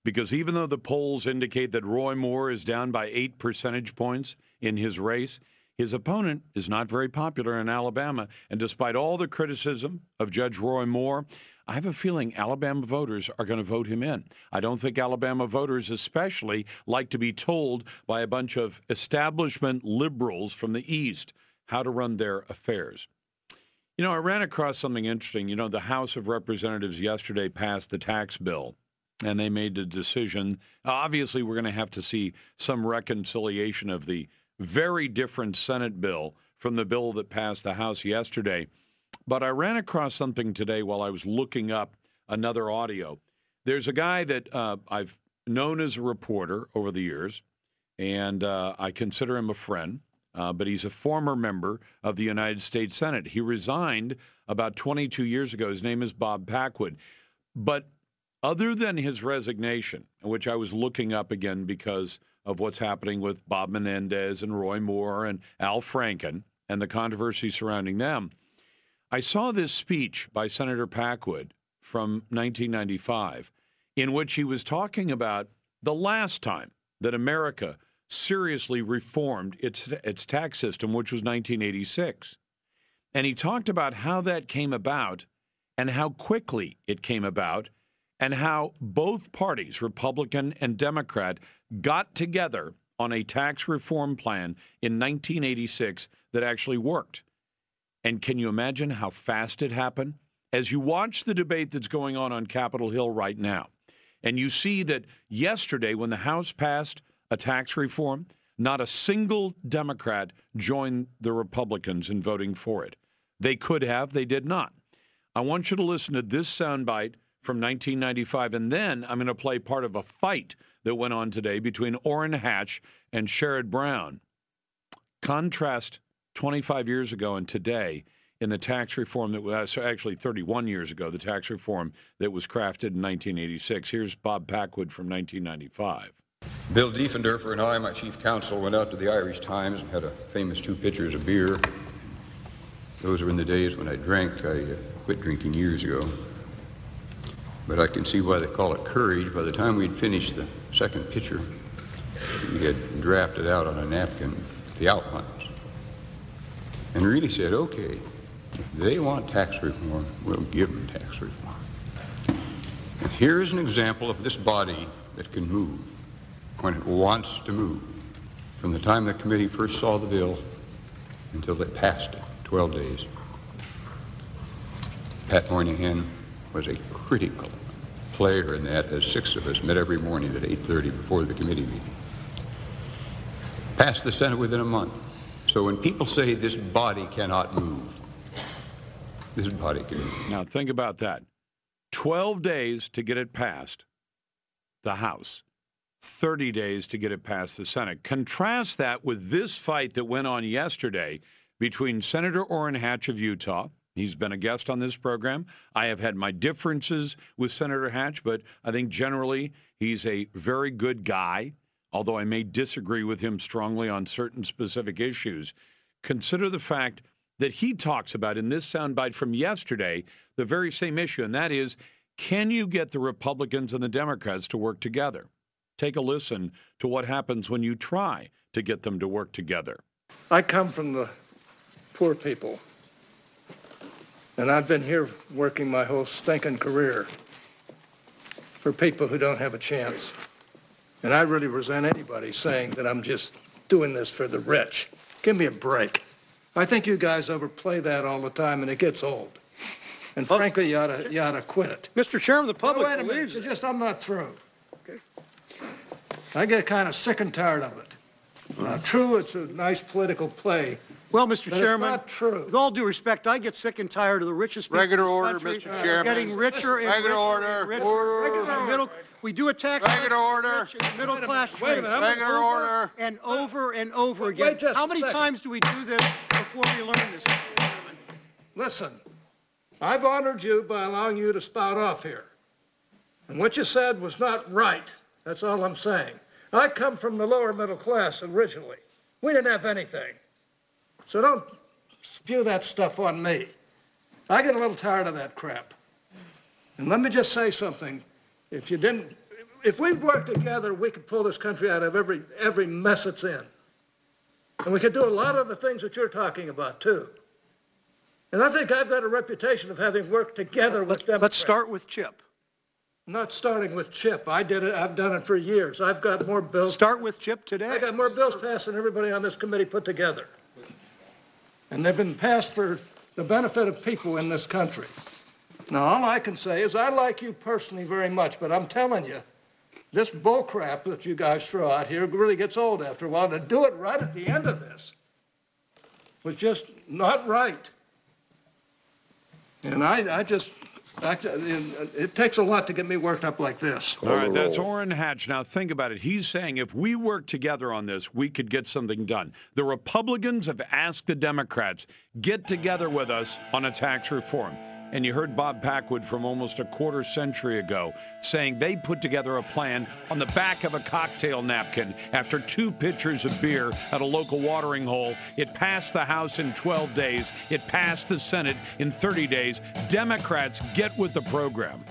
S1: Because even though the polls indicate that Roy Moore is down by eight percentage points in his race, his opponent is not very popular in Alabama. And despite all the criticism of Judge Roy Moore, I have a feeling Alabama voters are going to vote him in. I don't think Alabama voters especially like to be told by a bunch of establishment liberals from the East how to run their affairs. You know, I ran across something interesting. You know, the House of Representatives yesterday passed the tax bill, and they made the decision. Obviously, we're going to have to see some reconciliation of the very different Senate bill from the bill that passed the House yesterday. But I ran across something today while I was looking up another audio. There's a guy that uh, I've known as a reporter over the years, and uh, I consider him a friend, uh, but he's a former member of the United States Senate. He resigned about twenty-two years ago. His name is Bob Packwood. But other than his resignation, which I was looking up again because of what's happening with Bob Menendez and Roy Moore and Al Franken and the controversy surrounding them, I saw this speech by Senator Packwood from nineteen ninety-five in which he was talking about the last time that America seriously reformed its its tax system, which was nineteen eighty-six. And he talked about how that came about and how quickly it came about and how both parties, Republican and Democrat, got together on a tax reform plan in nineteen eighty-six that actually worked. And can you imagine how fast it happened? As you watch the debate that's going on on Capitol Hill right now, and you see that yesterday when the House passed a tax reform, not a single Democrat joined the Republicans in voting for it. They could have, they did not. I want you to listen to this soundbite from nineteen ninety-five, and then I'm going to play part of a fight that went on today between Orrin Hatch and Sherrod Brown. Contrast twenty-five years ago and today in the tax reform that was actually thirty-one years ago, the tax reform that was crafted in nineteen eighty-six. Here's Bob Packwood from nineteen ninety-five.
S17: Bill Diefendorfer and I, my chief counsel, went out to the Irish Times and had a famous two pitchers of beer. Those were in the days when I drank. I uh, quit drinking years ago. But I can see why they call it courage. By the time we'd finished the second pitcher, we had drafted out on a napkin the outlines. And really said, okay, if they want tax reform, we'll give them tax reform. And here's an example of this body that can move when it wants to move. From the time the committee first saw the bill until they passed it, twelve days. Pat Moynihan was a critical player in that, as six of us met every morning at eight thirty before the committee meeting. Passed the Senate within a month. So when people say this body cannot move, this body can move.
S1: Now think about that. twelve days to get it past the House. thirty days to get it past the Senate. Contrast that with this fight that went on yesterday between Senator Orrin Hatch of Utah. He's been a guest on this program. I have had my differences with Senator Hatch, but I think generally he's a very good guy, although I may disagree with him strongly on certain specific issues. Consider the fact that he talks about in this soundbite from yesterday the very same issue, and that is, can you get the Republicans and the Democrats to work together? Take a listen to what happens when you try to get them to work together.
S18: I come from the poor people, and I've been here working my whole stinking career for people who don't have a chance. And I really resent anybody saying that I'm just doing this for the rich. Give me a break. I think you guys overplay that all the time, and it gets old. And frankly, you ought to, you ought to quit it.
S19: Mister Chairman, the public
S18: well, wait a
S19: believes
S18: minute.
S19: it.
S18: Just, I'm not through. Okay. I get kind of sick and tired of it. Now, true, it's a nice political play.
S19: Well, Mister
S18: But
S19: Chairman,
S18: it's not true.
S19: with all due respect, I get sick and tired of the richest people
S20: Regular
S19: in this
S20: order,
S19: country
S20: Mister Chairman.
S19: getting richer and
S20: Regular
S19: richer
S20: order.
S19: and richer.
S20: Order.
S19: Regular and middle, we do a tax cut
S20: Regular
S19: for
S20: order.
S19: rich and middle class
S18: Wait a minute, I'm
S20: Regular
S19: over
S20: order.
S19: and over and over
S18: Wait
S19: again.
S18: just
S19: How
S18: a
S19: many
S18: second.
S19: times do we do this before we learn this?
S18: Listen, I've honored you by allowing you to spout off here. And what you said was not right. That's all I'm saying. I come from the lower middle class originally. We didn't have anything. So don't spew that stuff on me. I get a little tired of that crap. And let me just say something. If you didn't, if we work together, we could pull this country out of every every mess it's in. And we could do a lot of the things that you're talking about, too. And I think I've got a reputation of having worked together with Democrats.
S19: Let's start with Chip.
S18: Not starting with Chip. I did it. I've done it for years. I've got more bills.
S19: Start with Chip today.
S18: I got more bills passed than everybody on this committee put together. And they've been passed for the benefit of people in this country. Now, all I can say is I like you personally very much, but I'm telling you, this bull crap that you guys throw out here really gets old after a while. To do it right at the end of this was just not right. And I, I just, I, it takes a lot to get me worked up like this.
S1: All right, that's Orrin Hatch. Now, think about it. He's saying if we work together on this, we could get something done. The Republicans have asked the Democrats, get together with us on a tax reform. And you heard Bob Packwood from almost a quarter century ago saying they put together a plan on the back of a cocktail napkin after two pitchers of beer at a local watering hole. It passed the House in twelve days. It passed the Senate in thirty days. Democrats, get with the program.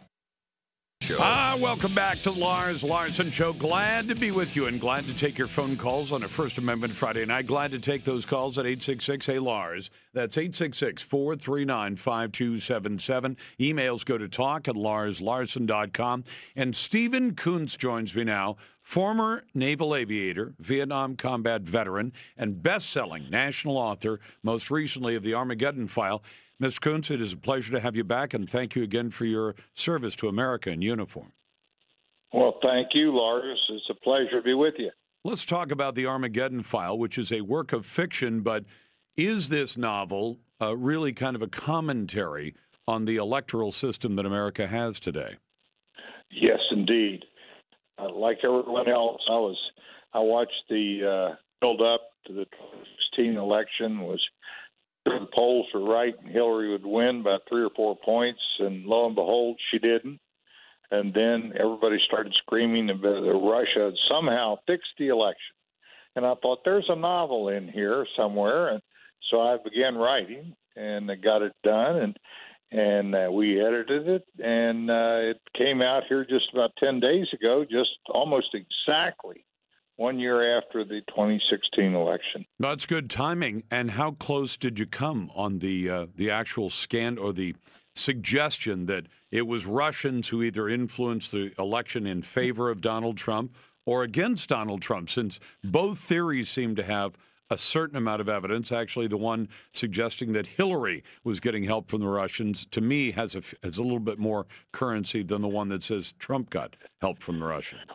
S1: Ah, welcome back to Lars Larson Show. Glad to be with you and glad to take your phone calls on a First Amendment Friday night. Glad to take those calls at eight six six, hey Lars. That's eight six six, four three nine, five two seven seven. Emails go to talk at lars larson dot com. And Stephen Kuntz joins me now, former naval aviator, Vietnam combat veteran, and best-selling national author, most recently of The Armageddon File. Mister Kuntz, it is a pleasure to have you back, and thank you again for your service to America in uniform.
S20: Well, thank you, Lars. It's a pleasure to be with you.
S1: Let's talk about The Armageddon File, which is a work of fiction, but is this novel uh, really kind of a commentary on the electoral system that America has today?
S20: Yes, indeed. Uh, like everyone else, I was I watched the uh, build-up to the twenty sixteen election, was the polls were right and Hillary would win by three or four points, and lo and behold, she didn't. And then everybody started screaming that Russia had somehow fixed the election. And I thought, there's a novel in here somewhere. And so I began writing, and I got it done, and and uh, we edited it, and uh, it came out here just about ten days ago, just almost exactly one year after the twenty sixteen election.
S1: That's good timing. And how close did you come on the uh, the actual scan or the suggestion that it was Russians who either influenced the election in favor of Donald Trump or against Donald Trump, since both theories seem to have a certain amount of evidence? Actually, the one suggesting that Hillary was getting help from the Russians, to me, has a, has a little bit more currency than the one that says Trump got help from the Russians.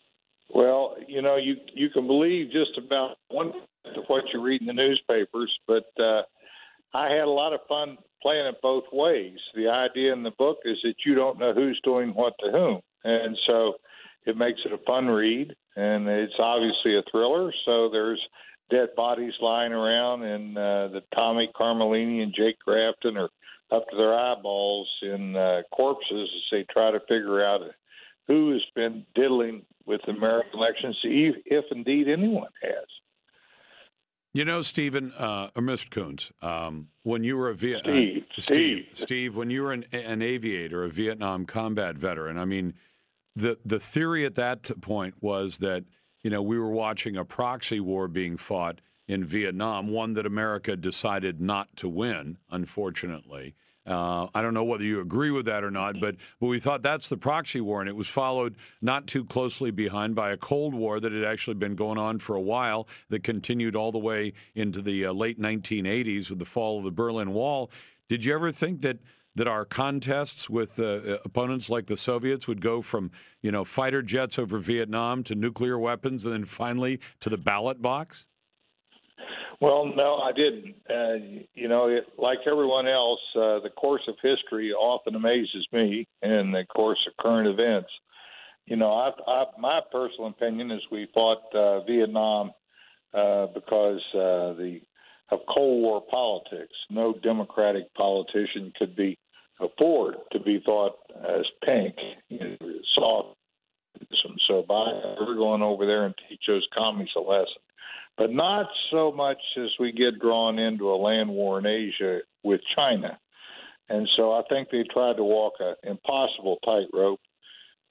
S20: Well, you know, you you can believe just about one of what you read in the newspapers, but uh, I had a lot of fun playing it both ways. The idea in the book is that you don't know who's doing what to whom, and so it makes it a fun read, and it's obviously a thriller, so there's dead bodies lying around, and uh, the Tommy Carmelini and Jake Grafton are up to their eyeballs in uh, corpses as they try to figure out who has been diddling with American elections, if indeed anyone has.
S1: You know, Stephen, uh, or Mister Kuntz, um, when you were a Viet-
S20: Steve,
S1: uh, Steve,
S20: Steve,
S1: Steve, when you were an, an aviator, a Vietnam combat veteran, I mean, the the theory at that point was that, you know, we were watching a proxy war being fought in Vietnam, one that America decided not to win, unfortunately. Uh, I don't know whether you agree with that or not, but, but we thought that's the proxy war, and it was followed not too closely behind by a Cold War that had actually been going on for a while, that continued all the way into the uh, late nineteen eighties with the fall of the Berlin Wall. Did you ever think that that our contests with uh, opponents like the Soviets would go from, you know, fighter jets over Vietnam to nuclear weapons and then finally to the ballot box?
S20: Well, no, I didn't. Uh, you know, it, like everyone else, uh, the course of history often amazes me, and the course of current events. You know, I, I, my personal opinion is we fought uh, Vietnam uh, because uh, the of Cold War politics. No Democratic politician could be afford to be thought as pink, you know, soft. So by we're going over there and teach those commies a lesson. But not so much as we get drawn into a land war in Asia with China. And so I think they tried to walk an impossible tightrope.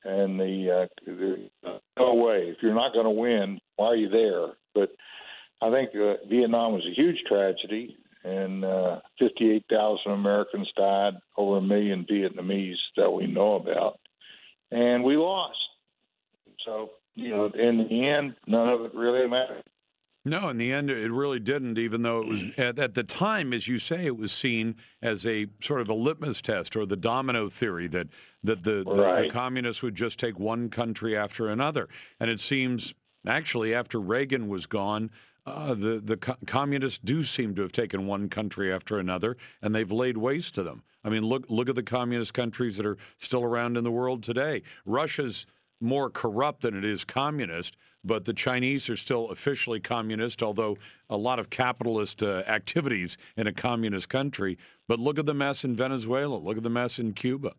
S20: and the, uh, the uh, no way. If you're not going to win, why are you there? But I think uh, Vietnam was a huge tragedy, and uh, fifty-eight thousand Americans died, over a million Vietnamese that we know about, and we lost. So, you know, in the end, none of it really mattered.
S1: No, in the end, it really didn't, even though it was, at, at the time, as you say, it was seen as a sort of a litmus test or the domino theory that, that the,
S20: Right.
S1: the, the communists would just take one country after another. And it seems, actually, after Reagan was gone, uh, the, the co- communists do seem to have taken one country after another, and they've laid waste to them. I mean, look, look at the communist countries that are still around in the world today. Russia's more corrupt than it is communist, but the Chinese are still officially communist, although a lot of capitalist uh, activities in a communist country. But look at the mess in Venezuela. Look at the mess in Cuba.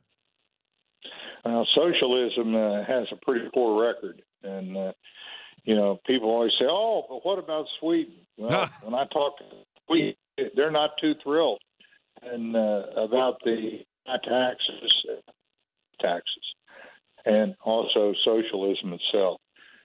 S20: Uh, socialism uh, has a pretty poor record. And, uh, you know, people always say, oh, but what about Sweden? Well, when I talk to Sweden, they're not too thrilled and uh, about the taxes, taxes, and also socialism itself.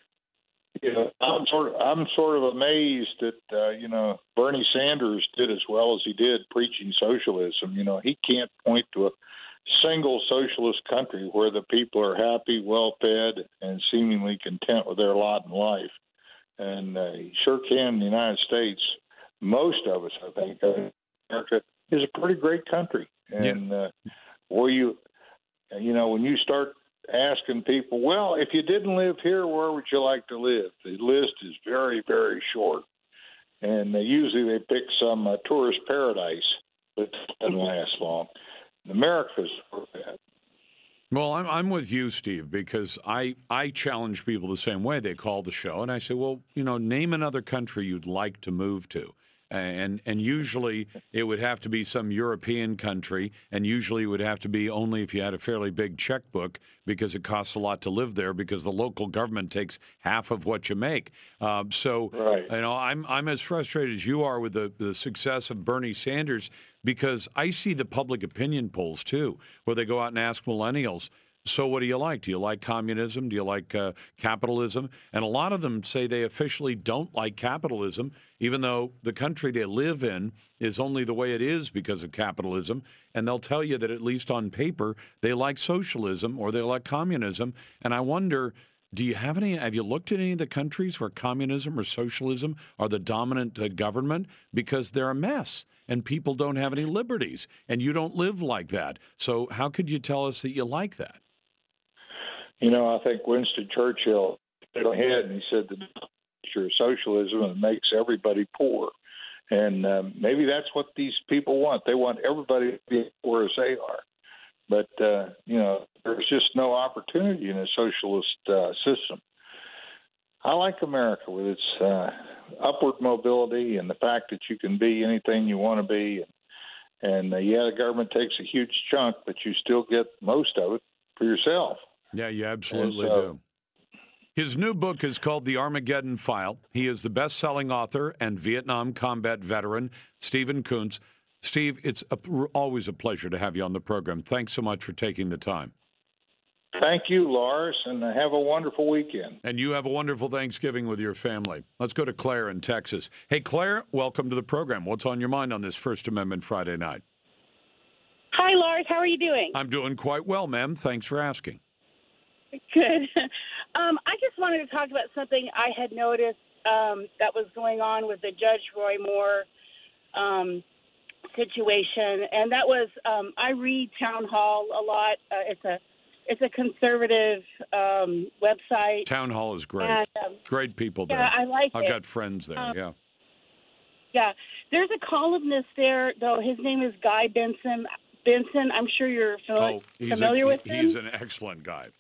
S20: You know, I'm sort of I'm sort of amazed that uh, you know Bernie Sanders did as well as he did preaching socialism. You know, he can't point to a single socialist country where the people are happy, well fed, and seemingly content with their lot in life. And uh, he sure can in the United States. Most of us, I think, uh, America is a pretty great country. And uh, where you, you know, when you start asking people, well, if you didn't live here, where would you like to live? The list is very, very short. And uh, usually they pick some uh, tourist paradise, but it doesn't last long. America's for that.
S1: Well, I'm I'm with you, Steve, because I, I challenge people the same way. They call the show, and I say, well, you know, name another country you'd like to move to. And and usually it would have to be some European country, and usually it would have to be only if you had a fairly big checkbook, because it costs a lot to live there, because the local government takes half of what you make. Um, so
S20: right.
S1: you know, I'm I'm as frustrated as you are with the, the success of Bernie Sanders, because I see the public opinion polls too, where they go out and ask millennials, so what do you like? Do you like communism? Do you like uh, capitalism? And a lot of them say they officially don't like capitalism, even though the country they live in is only the way it is because of capitalism. And they'll tell you that at least on paper, they like socialism or they like communism. And I wonder, do you have any, have you looked at any of the countries where communism or socialism are the dominant uh, government? Because they're a mess and people don't have any liberties and you don't live like that. So how could you tell us that you like that?
S20: You know, I think Winston Churchill hit ahead and he said the nature of socialism and it makes everybody poor. And um, maybe that's what these people want. They want everybody to be as poor as they are. But, uh, you know, there's just no opportunity in a socialist uh, system. I like America with its uh, upward mobility and the fact that you can be anything you want to be. And, and uh, yeah, the government takes a huge chunk, but you still get most of it for yourself.
S1: Yeah, you absolutely
S20: so,
S1: do. His new book is called The Armageddon File. He is the best-selling author and Vietnam combat veteran, Stephen Koontz. Steve, it's a, always a pleasure to have you on the program. Thanks so much for taking the time.
S20: Thank you, Lars, and have a wonderful weekend.
S1: And you have a wonderful Thanksgiving with your family. Let's go to Claire in Texas. Hey, Claire, welcome to the program. What's on your mind on this First Amendment Friday night?
S21: Hi, Lars. How are you doing?
S1: I'm doing quite well, ma'am. Thanks for asking.
S21: Good. Um, I just wanted to talk about something I had noticed um, that was going on with the Judge Roy Moore um, situation, and that was um, I read Town Hall a lot. Uh, it's a it's a conservative um, website.
S1: Town Hall is great.
S21: And, um,
S1: great people there.
S21: Yeah, I like
S1: I've
S21: it.
S1: got friends there.
S21: Um,
S1: yeah.
S21: Yeah, there's a columnist there, though. His name is Guy Benson. Benson. I'm sure you're familiar,
S1: oh, he's
S21: familiar
S1: a,
S21: with
S1: he,
S21: him.
S1: He's an excellent guy.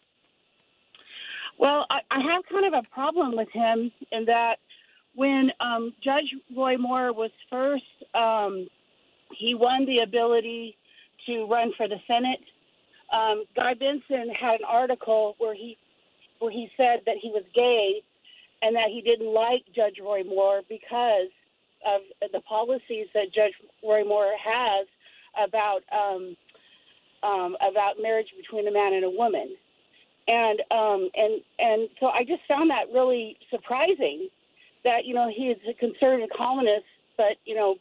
S21: Well, I, I have kind of a problem with him in that when um, Judge Roy Moore was first, um, he won the ability to run for the Senate. Um, Guy Benson had an article where he where he said that he was gay and that he didn't like Judge Roy Moore because of the policies that Judge Roy Moore has about um, um, about marriage between a man and a woman. And um, and and so I just found that really surprising that, you know, he is a conservative columnist, but, you know,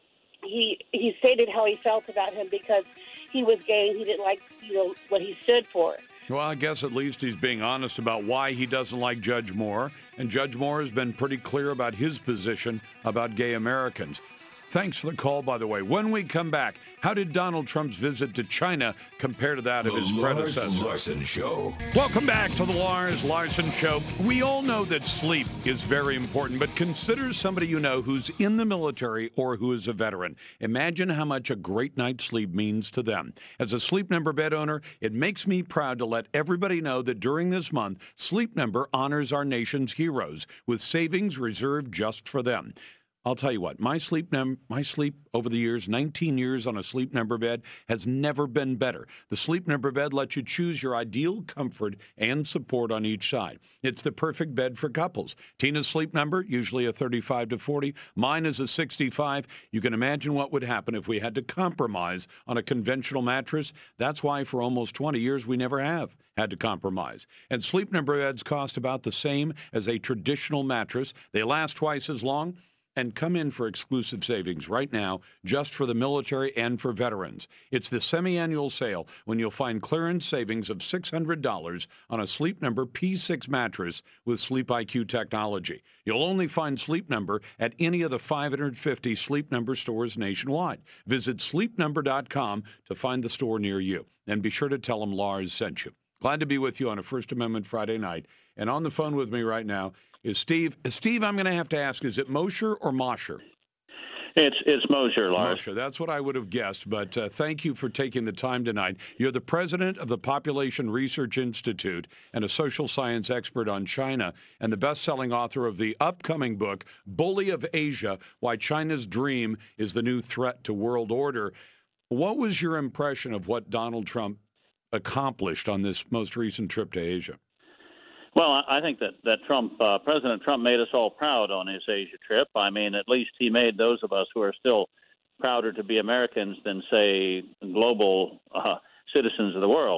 S21: he he stated how he felt about him because he was gay and he didn't like, you know, what he stood for.
S1: Well, I guess at least he's being honest about why he doesn't like Judge Moore. And Judge Moore has been pretty clear about his position about gay Americans. Thanks for the call, by the way. When we come back, how did Donald Trump's visit to China compare to that of his
S8: The Lars
S1: predecessor?
S8: Larson Show.
S1: Welcome back to the Lars Larson Show. We all know that sleep is very important, but consider somebody you know who's in the military or who is a veteran. Imagine how much a great night's sleep means to them. As a Sleep Number bed owner, it makes me proud to let everybody know that during this month, Sleep Number honors our nation's heroes with savings reserved just for them. I'll tell you what, my sleep num- my sleep over the years, nineteen years on a Sleep Number bed, has never been better. The Sleep Number bed lets you choose your ideal comfort and support on each side. It's the perfect bed for couples. Tina's Sleep Number, usually a thirty-five to forty. Mine is a sixty-five. You can imagine what would happen if we had to compromise on a conventional mattress. That's why for almost twenty years we never have had to compromise. And Sleep Number beds cost about the same as a traditional mattress. They last twice as long. And come in for exclusive savings right now, just for the military and for veterans. It's the semi-annual sale when you'll find clearance savings of six hundred dollars on a Sleep Number P six mattress with Sleep I Q technology. You'll only find Sleep Number at any of the five hundred fifty Sleep Number stores nationwide. Visit sleep number dot com to find the store near you. And be sure to tell them Lars sent you. Glad to be with you on a First Amendment Friday night. And on the phone with me right now is Steve. Steve, I'm going to have to ask, is it Mosher or Mosher?
S3: It's it's Mosher, Lars.
S1: Mosher, that's what I would have guessed, but uh, thank you for taking the time tonight. You're the president of the Population Research Institute and a social science expert on China and the best-selling author of the upcoming book, Bully of Asia, Why China's Dream is the New Threat to World Order. What was your impression of what Donald Trump accomplished on this most recent trip to Asia?
S3: Well, I think that, that Trump, uh, President Trump made us all proud on his Asia trip. I mean, at least he made those of us who are still prouder to be Americans than, say, global uh, citizens of the world.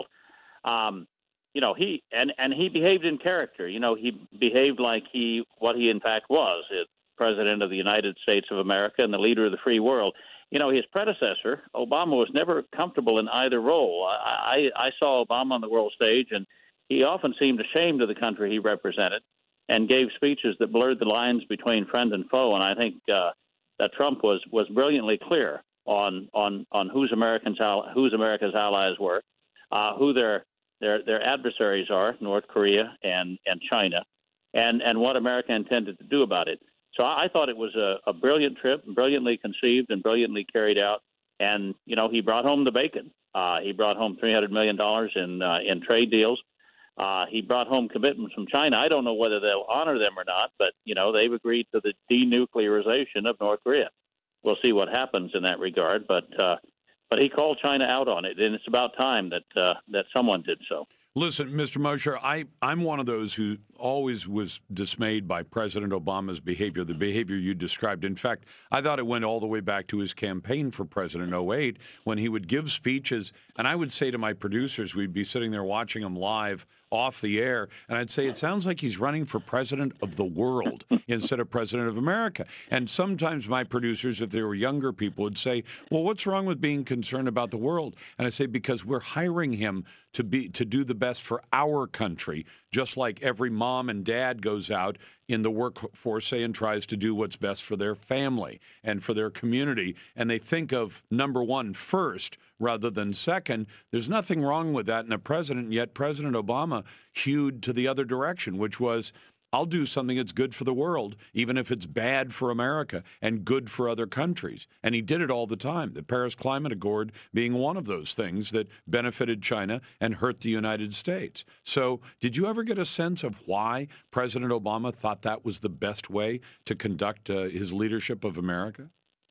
S3: Um, you know, he and, and he behaved in character. You know, he behaved like he what he in fact was, the President of the United States of America and the leader of the free world. You know, his predecessor, Obama, was never comfortable in either role. I, I, I saw Obama on the world stage, and he often seemed ashamed of the country he represented and gave speeches that blurred the lines between friend and foe. And I think uh, that Trump was, was brilliantly clear on on on whose Americans whose America's allies were, uh, who their their their adversaries are, North Korea and, and China, and, and what America intended to do about it. So I, I thought it was a, a brilliant trip, brilliantly conceived and brilliantly carried out. And you know, he brought home the bacon. Uh, he brought home three hundred million dollars in uh, in trade deals. Uh, he brought home commitments from China. I don't know whether they'll honor them or not, but, you know, they've agreed to the denuclearization of North Korea. We'll see what happens in that regard, but uh, but he called China out on it, and it's about time that uh, that someone did so.
S1: Listen, Mister Mosher, I, I'm one of those who always was dismayed by President Obama's behavior, the behavior you described. In fact, I thought it went all the way back to his campaign for president in oh eight when he would give speeches, and I would say to my producers, we'd be sitting there watching him live off the air, and I'd say, it sounds like he's running for president of the world instead of president of America. And sometimes my producers, if they were younger people, would say, well, what's wrong with being concerned about the world? And I say, because we're hiring him to be to do the best for our country, just like every mom and dad goes out in the workforce, say, and tries to do what's best for their family and for their community. And they think of number one first rather than second. There's nothing wrong with that in a president, yet President Obama hewed to the other direction, which was, I'll do something that's good for the world, even if it's bad for America and good for other countries. And he did it all the time, the Paris Climate Accord being one of those things that benefited China and hurt the United States. So did you ever get a sense of why President Obama thought that was the best way to conduct uh, his leadership of America?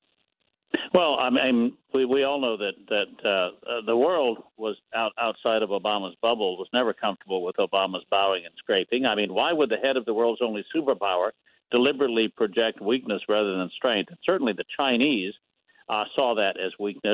S3: Well, I mean, we, we all know that that uh, uh, the world was out, outside of Obama's bubble, was never comfortable with Obama's bowing and scraping. I mean, why would the head of the world's only superpower deliberately project weakness rather than strength? And certainly the Chinese uh, saw that as weakness.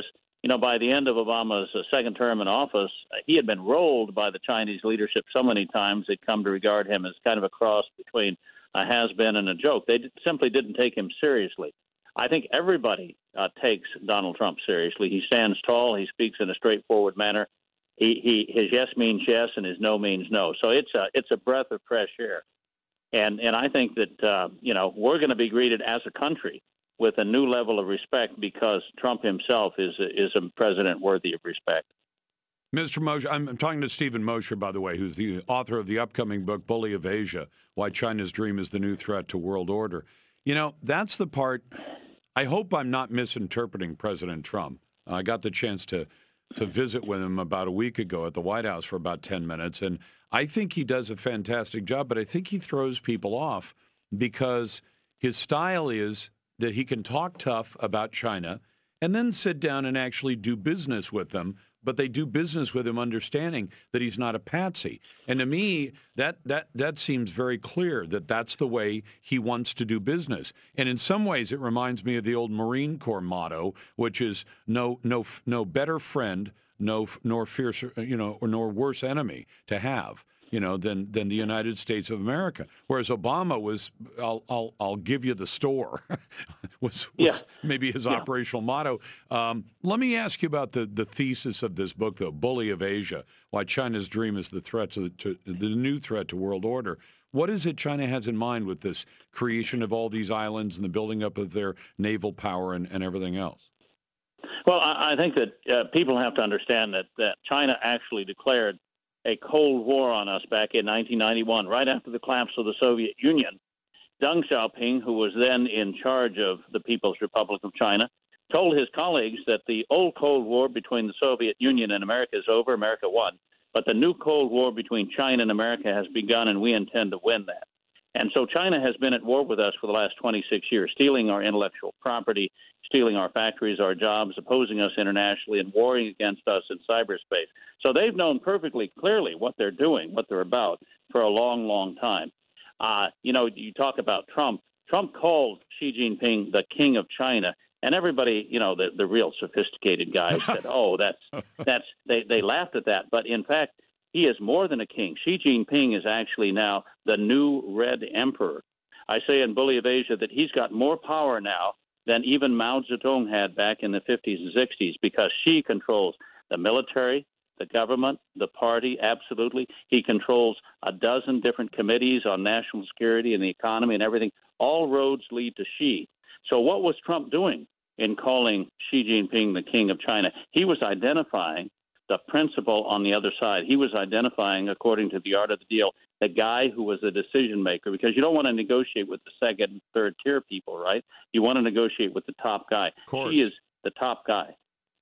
S3: you know, by the end of Obama's uh, second term in office, uh, he had been rolled by the Chinese leadership so many times they'd come to regard him as kind of a cross between a has-been and a joke. They d- simply didn't take him seriously. I think everybody uh, takes Donald Trump seriously. He stands tall. He speaks in a straightforward manner. He, he his yes means yes and his no means no. So it's a it's a breath of fresh air, and and I think that uh, you know we're going to be greeted as a country with a new level of respect because Trump himself is is a president worthy of respect.
S1: Mister Mosher, I'm, I'm talking to Stephen Mosher, by the way, who's the author of the upcoming book Bully of Asia: Why China's Dream is the New Threat to World Order. You know, that's the part. I hope I'm not misinterpreting President Trump. I got the chance to to visit with him about a week ago at the White House for about ten minutes, and I think he does a fantastic job, but I think he throws people off because his style is that he can talk tough about China and then sit down and actually do business with them, but they do business with him understanding that he's not a patsy. And to me, that that that seems very clear that that's the way he wants to do business. And in some ways, it reminds me of the old Marine Corps motto, which is no no no better friend, no nor fiercer, you know, or nor worse enemy to have, you know, than than the United States of America. Whereas Obama was, I'll I'll, I'll give you the store, was, was
S3: yeah.
S1: maybe his
S3: yeah.
S1: operational motto. Um, let me ask you about the, the thesis of this book, though, Bully of Asia: Why China's Dream is the threat to, to the new threat to world order. What is it China has in mind with this creation of all these islands and the building up of their naval power and, and everything else?
S3: Well, I, I think that uh, people have to understand that, that China actually declared a Cold War on us back in nineteen ninety-one, right after the collapse of the Soviet Union. Deng Xiaoping, who was then in charge of the People's Republic of China, told his colleagues that the old Cold War between the Soviet Union and America is over. America won. But the new Cold War between China and America has begun, and we intend to win that. And so China has been at war with us for the last twenty-six years, stealing our intellectual property, stealing our factories, our jobs, opposing us internationally, and warring against us in cyberspace. So they've known perfectly clearly what they're doing, what they're about, for a long, long time. Uh, you know, you talk about Trump. Trump called Xi Jinping the king of China, and everybody, you know, the, the real sophisticated guys said, oh, that's, that's, they, they laughed at that. But in fact, he is more than a king. Xi Jinping is actually now the new Red Emperor. I say in Bully of Asia that he's got more power now than even Mao Zedong had back in the fifties and sixties because Xi controls the military, the government, the party, absolutely. He controls a dozen different committees on national security and the economy and everything. All roads lead to Xi. So what was Trump doing in calling Xi Jinping the king of China? He was identifying the principal on the other side. He was identifying, according to the art of the deal, the guy who was a decision maker, because you don't want to negotiate with the second and third tier people, right? You want to negotiate with the top guy. He is the top guy.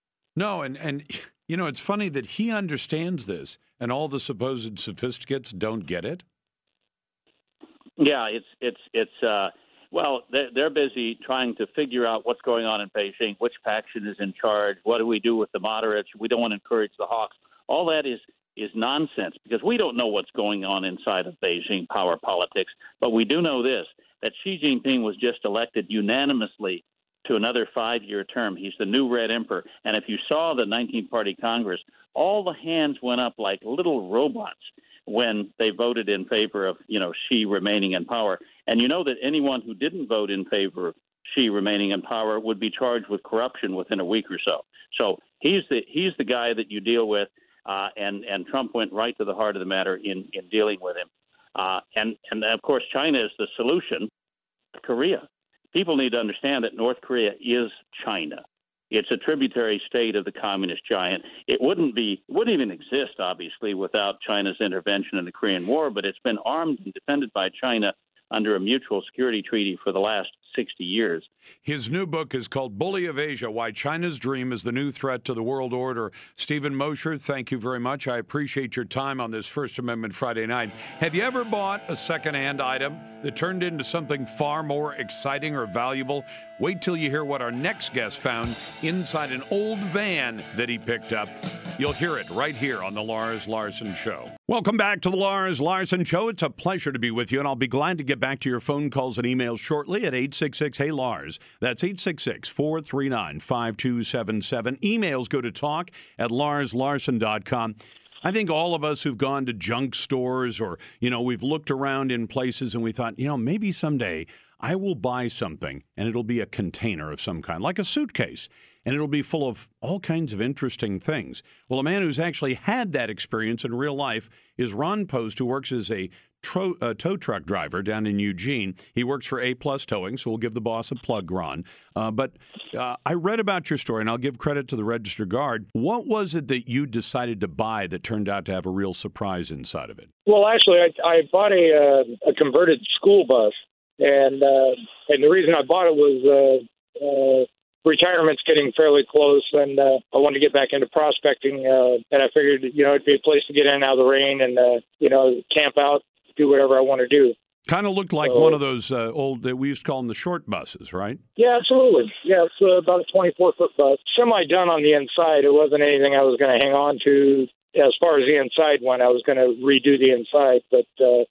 S1: No, and, and you know, it's funny that he understands this and all the supposed sophisticates don't get it.
S3: Yeah, it's, it's, it's, uh, well, they're, they're busy trying to figure out what's going on in Beijing, which faction is in charge, what do we do with the moderates, we don't want to encourage the hawks. All that is is nonsense because we don't know what's going on inside of Beijing power politics. But we do know this, that Xi Jinping was just elected unanimously to another five-year term. He's the new Red Emperor. And if you saw the nineteen-party Congress, all the hands went up like little robots when they voted in favor of, you know, Xi remaining in power. And you know that anyone who didn't vote in favor of Xi remaining in power would be charged with corruption within a week or so. So he's the he's the guy that you deal with, uh, and and Trump went right to the heart of the matter in, in dealing with him. Uh, and and of course China is the solution to Korea. People need to understand that North Korea is China. It's a tributary state of the communist giant. It wouldn't be, wouldn't even exist, obviously, without China's intervention in the Korean War, but it's been armed and defended by China under a mutual security treaty for the last sixty years.
S1: His new book is called Bully of Asia: Why China's Dream is the New Threat to the World Order. Stephen Mosher, thank you very much. I appreciate your time on this First Amendment Friday night. Have you ever bought a secondhand item that turned into something far more exciting or valuable? Wait till you hear what our next guest found inside an old van that he picked up. You'll hear it right here on The Lars Larson Show. Welcome back to the Lars Larson Show. It's a pleasure to be with you, and I'll be glad to get back to your phone calls and emails shortly at eight six six, hey Lars. That's eight six six, four three nine, five two seven seven. Emails go to talk at lars larson dot com. I think all of us who've gone to junk stores or, you know, we've looked around in places and we thought, you know, maybe someday I will buy something and it'll be a container of some kind, like a suitcase. And it'll be full of all kinds of interesting things. Well, a man who's actually had that experience in real life is Ron Post, who works as a tro- uh, tow truck driver down in Eugene. He works for A-Plus Towing, so we'll give the boss a plug, Ron. Uh, but uh, I read about your story, and I'll give credit to the Register Guard. What was it that you decided to buy that turned out to have a real surprise inside of it?
S4: Well, actually, I, I bought a, uh, a converted school bus, and uh, and the reason I bought it was uh, uh, retirement's getting fairly close, and uh, I wanted to get back into prospecting, uh, and I figured, you know, it'd be a place to get in and out of the rain and, uh, you know, camp out, do whatever I want to do.
S1: Kind of looked like so, one of those uh, old, that we used to call them the short buses, right?
S4: Yeah, absolutely. Yeah, it's uh, about a twenty-four foot bus. Semi-done on the inside. It wasn't anything I was going to hang on to. As far as the inside went, I was going to redo the inside, but uh,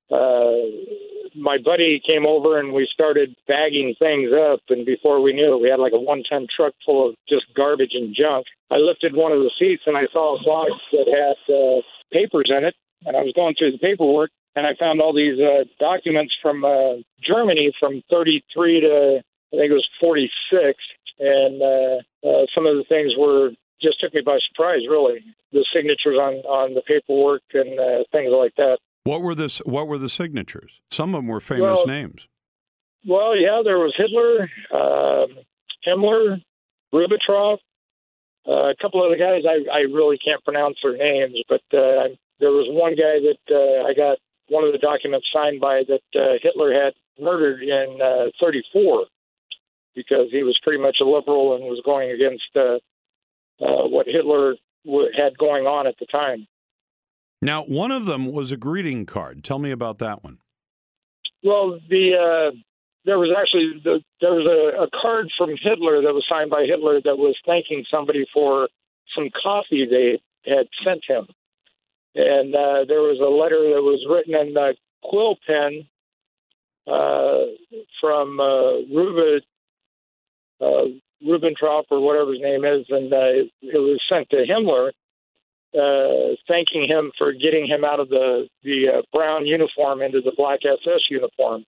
S4: uh, my buddy came over and we started bagging things up, and before we knew it, we had like a one-ton truck full of just garbage and junk. I lifted one of the seats and I saw a box that had uh, papers in it, and I was going through the paperwork, and I found all these uh, documents from uh, Germany from thirty-three to, I think it was forty-six, and uh, uh, some of the things were just took me by surprise, really. The signatures on, on the paperwork and uh, things like that.
S1: What were this? What were the signatures? Some of them were famous
S4: well,
S1: names.
S4: Well, yeah, there was Hitler, uh, Himmler, Ribbentrop, uh, a couple of the guys. I, I really can't pronounce their names, but uh, there was one guy that uh, I got one of the documents signed by that uh, Hitler had murdered in uh, thirty-four because he was pretty much a liberal and was going against uh, uh, what Hitler w- had going on at the time.
S1: Now, one of them was a greeting card. Tell me about that one.
S4: Well, the uh, there was actually the, there was a, a card from Hitler that was signed by Hitler that was thanking somebody for some coffee they had sent him, and uh, there was a letter that was written in a quill pen uh, from uh, Ruben uh, Ribbentrop or whatever his name is, and uh, it, it was sent to Himmler. Uh, thanking him for getting him out of the the uh, brown uniform into the black S S uniform,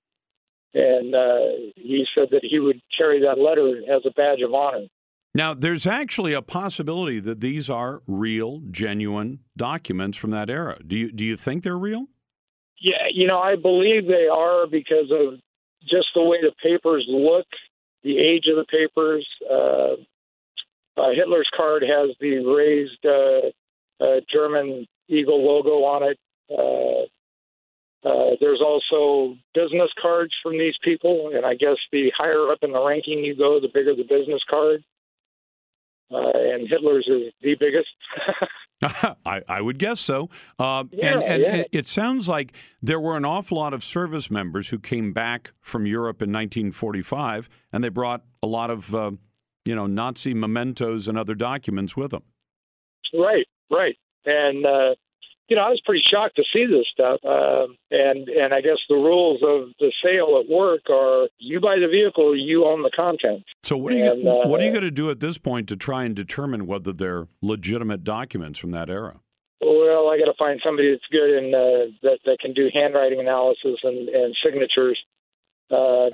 S4: and uh, he said that he would carry that letter as a badge of honor.
S1: Now, there's actually a possibility that these are real, genuine documents from that era. Do you do you think they're real?
S4: Yeah, you know, I believe they are because of just the way the papers look, the age of the papers. Uh, Uh, Hitler's card has the raised uh, uh, German eagle logo on it. Uh, uh, there's also business cards from these people, and I guess the higher up in the ranking you go, the bigger the business card. Uh, and Hitler's is the biggest.
S1: I, I would guess so. Uh,
S4: yeah,
S1: and and
S4: yeah.
S1: it sounds like there were an awful lot of service members who came back from Europe in nineteen forty-five, and they brought a lot of uh, you know, Nazi mementos and other documents with them.
S4: Right, right. And, uh, you know, I was pretty shocked to see this stuff. Uh, and, and I guess the rules of the sale at work are you buy the vehicle, you own the content.
S1: So what are you,
S4: and, uh,
S1: what are you going to do at this point to try and determine whether they're legitimate documents from that era?
S4: Well, I got to find somebody that's good and uh, that, that can do handwriting analysis and, and signatures. Uh,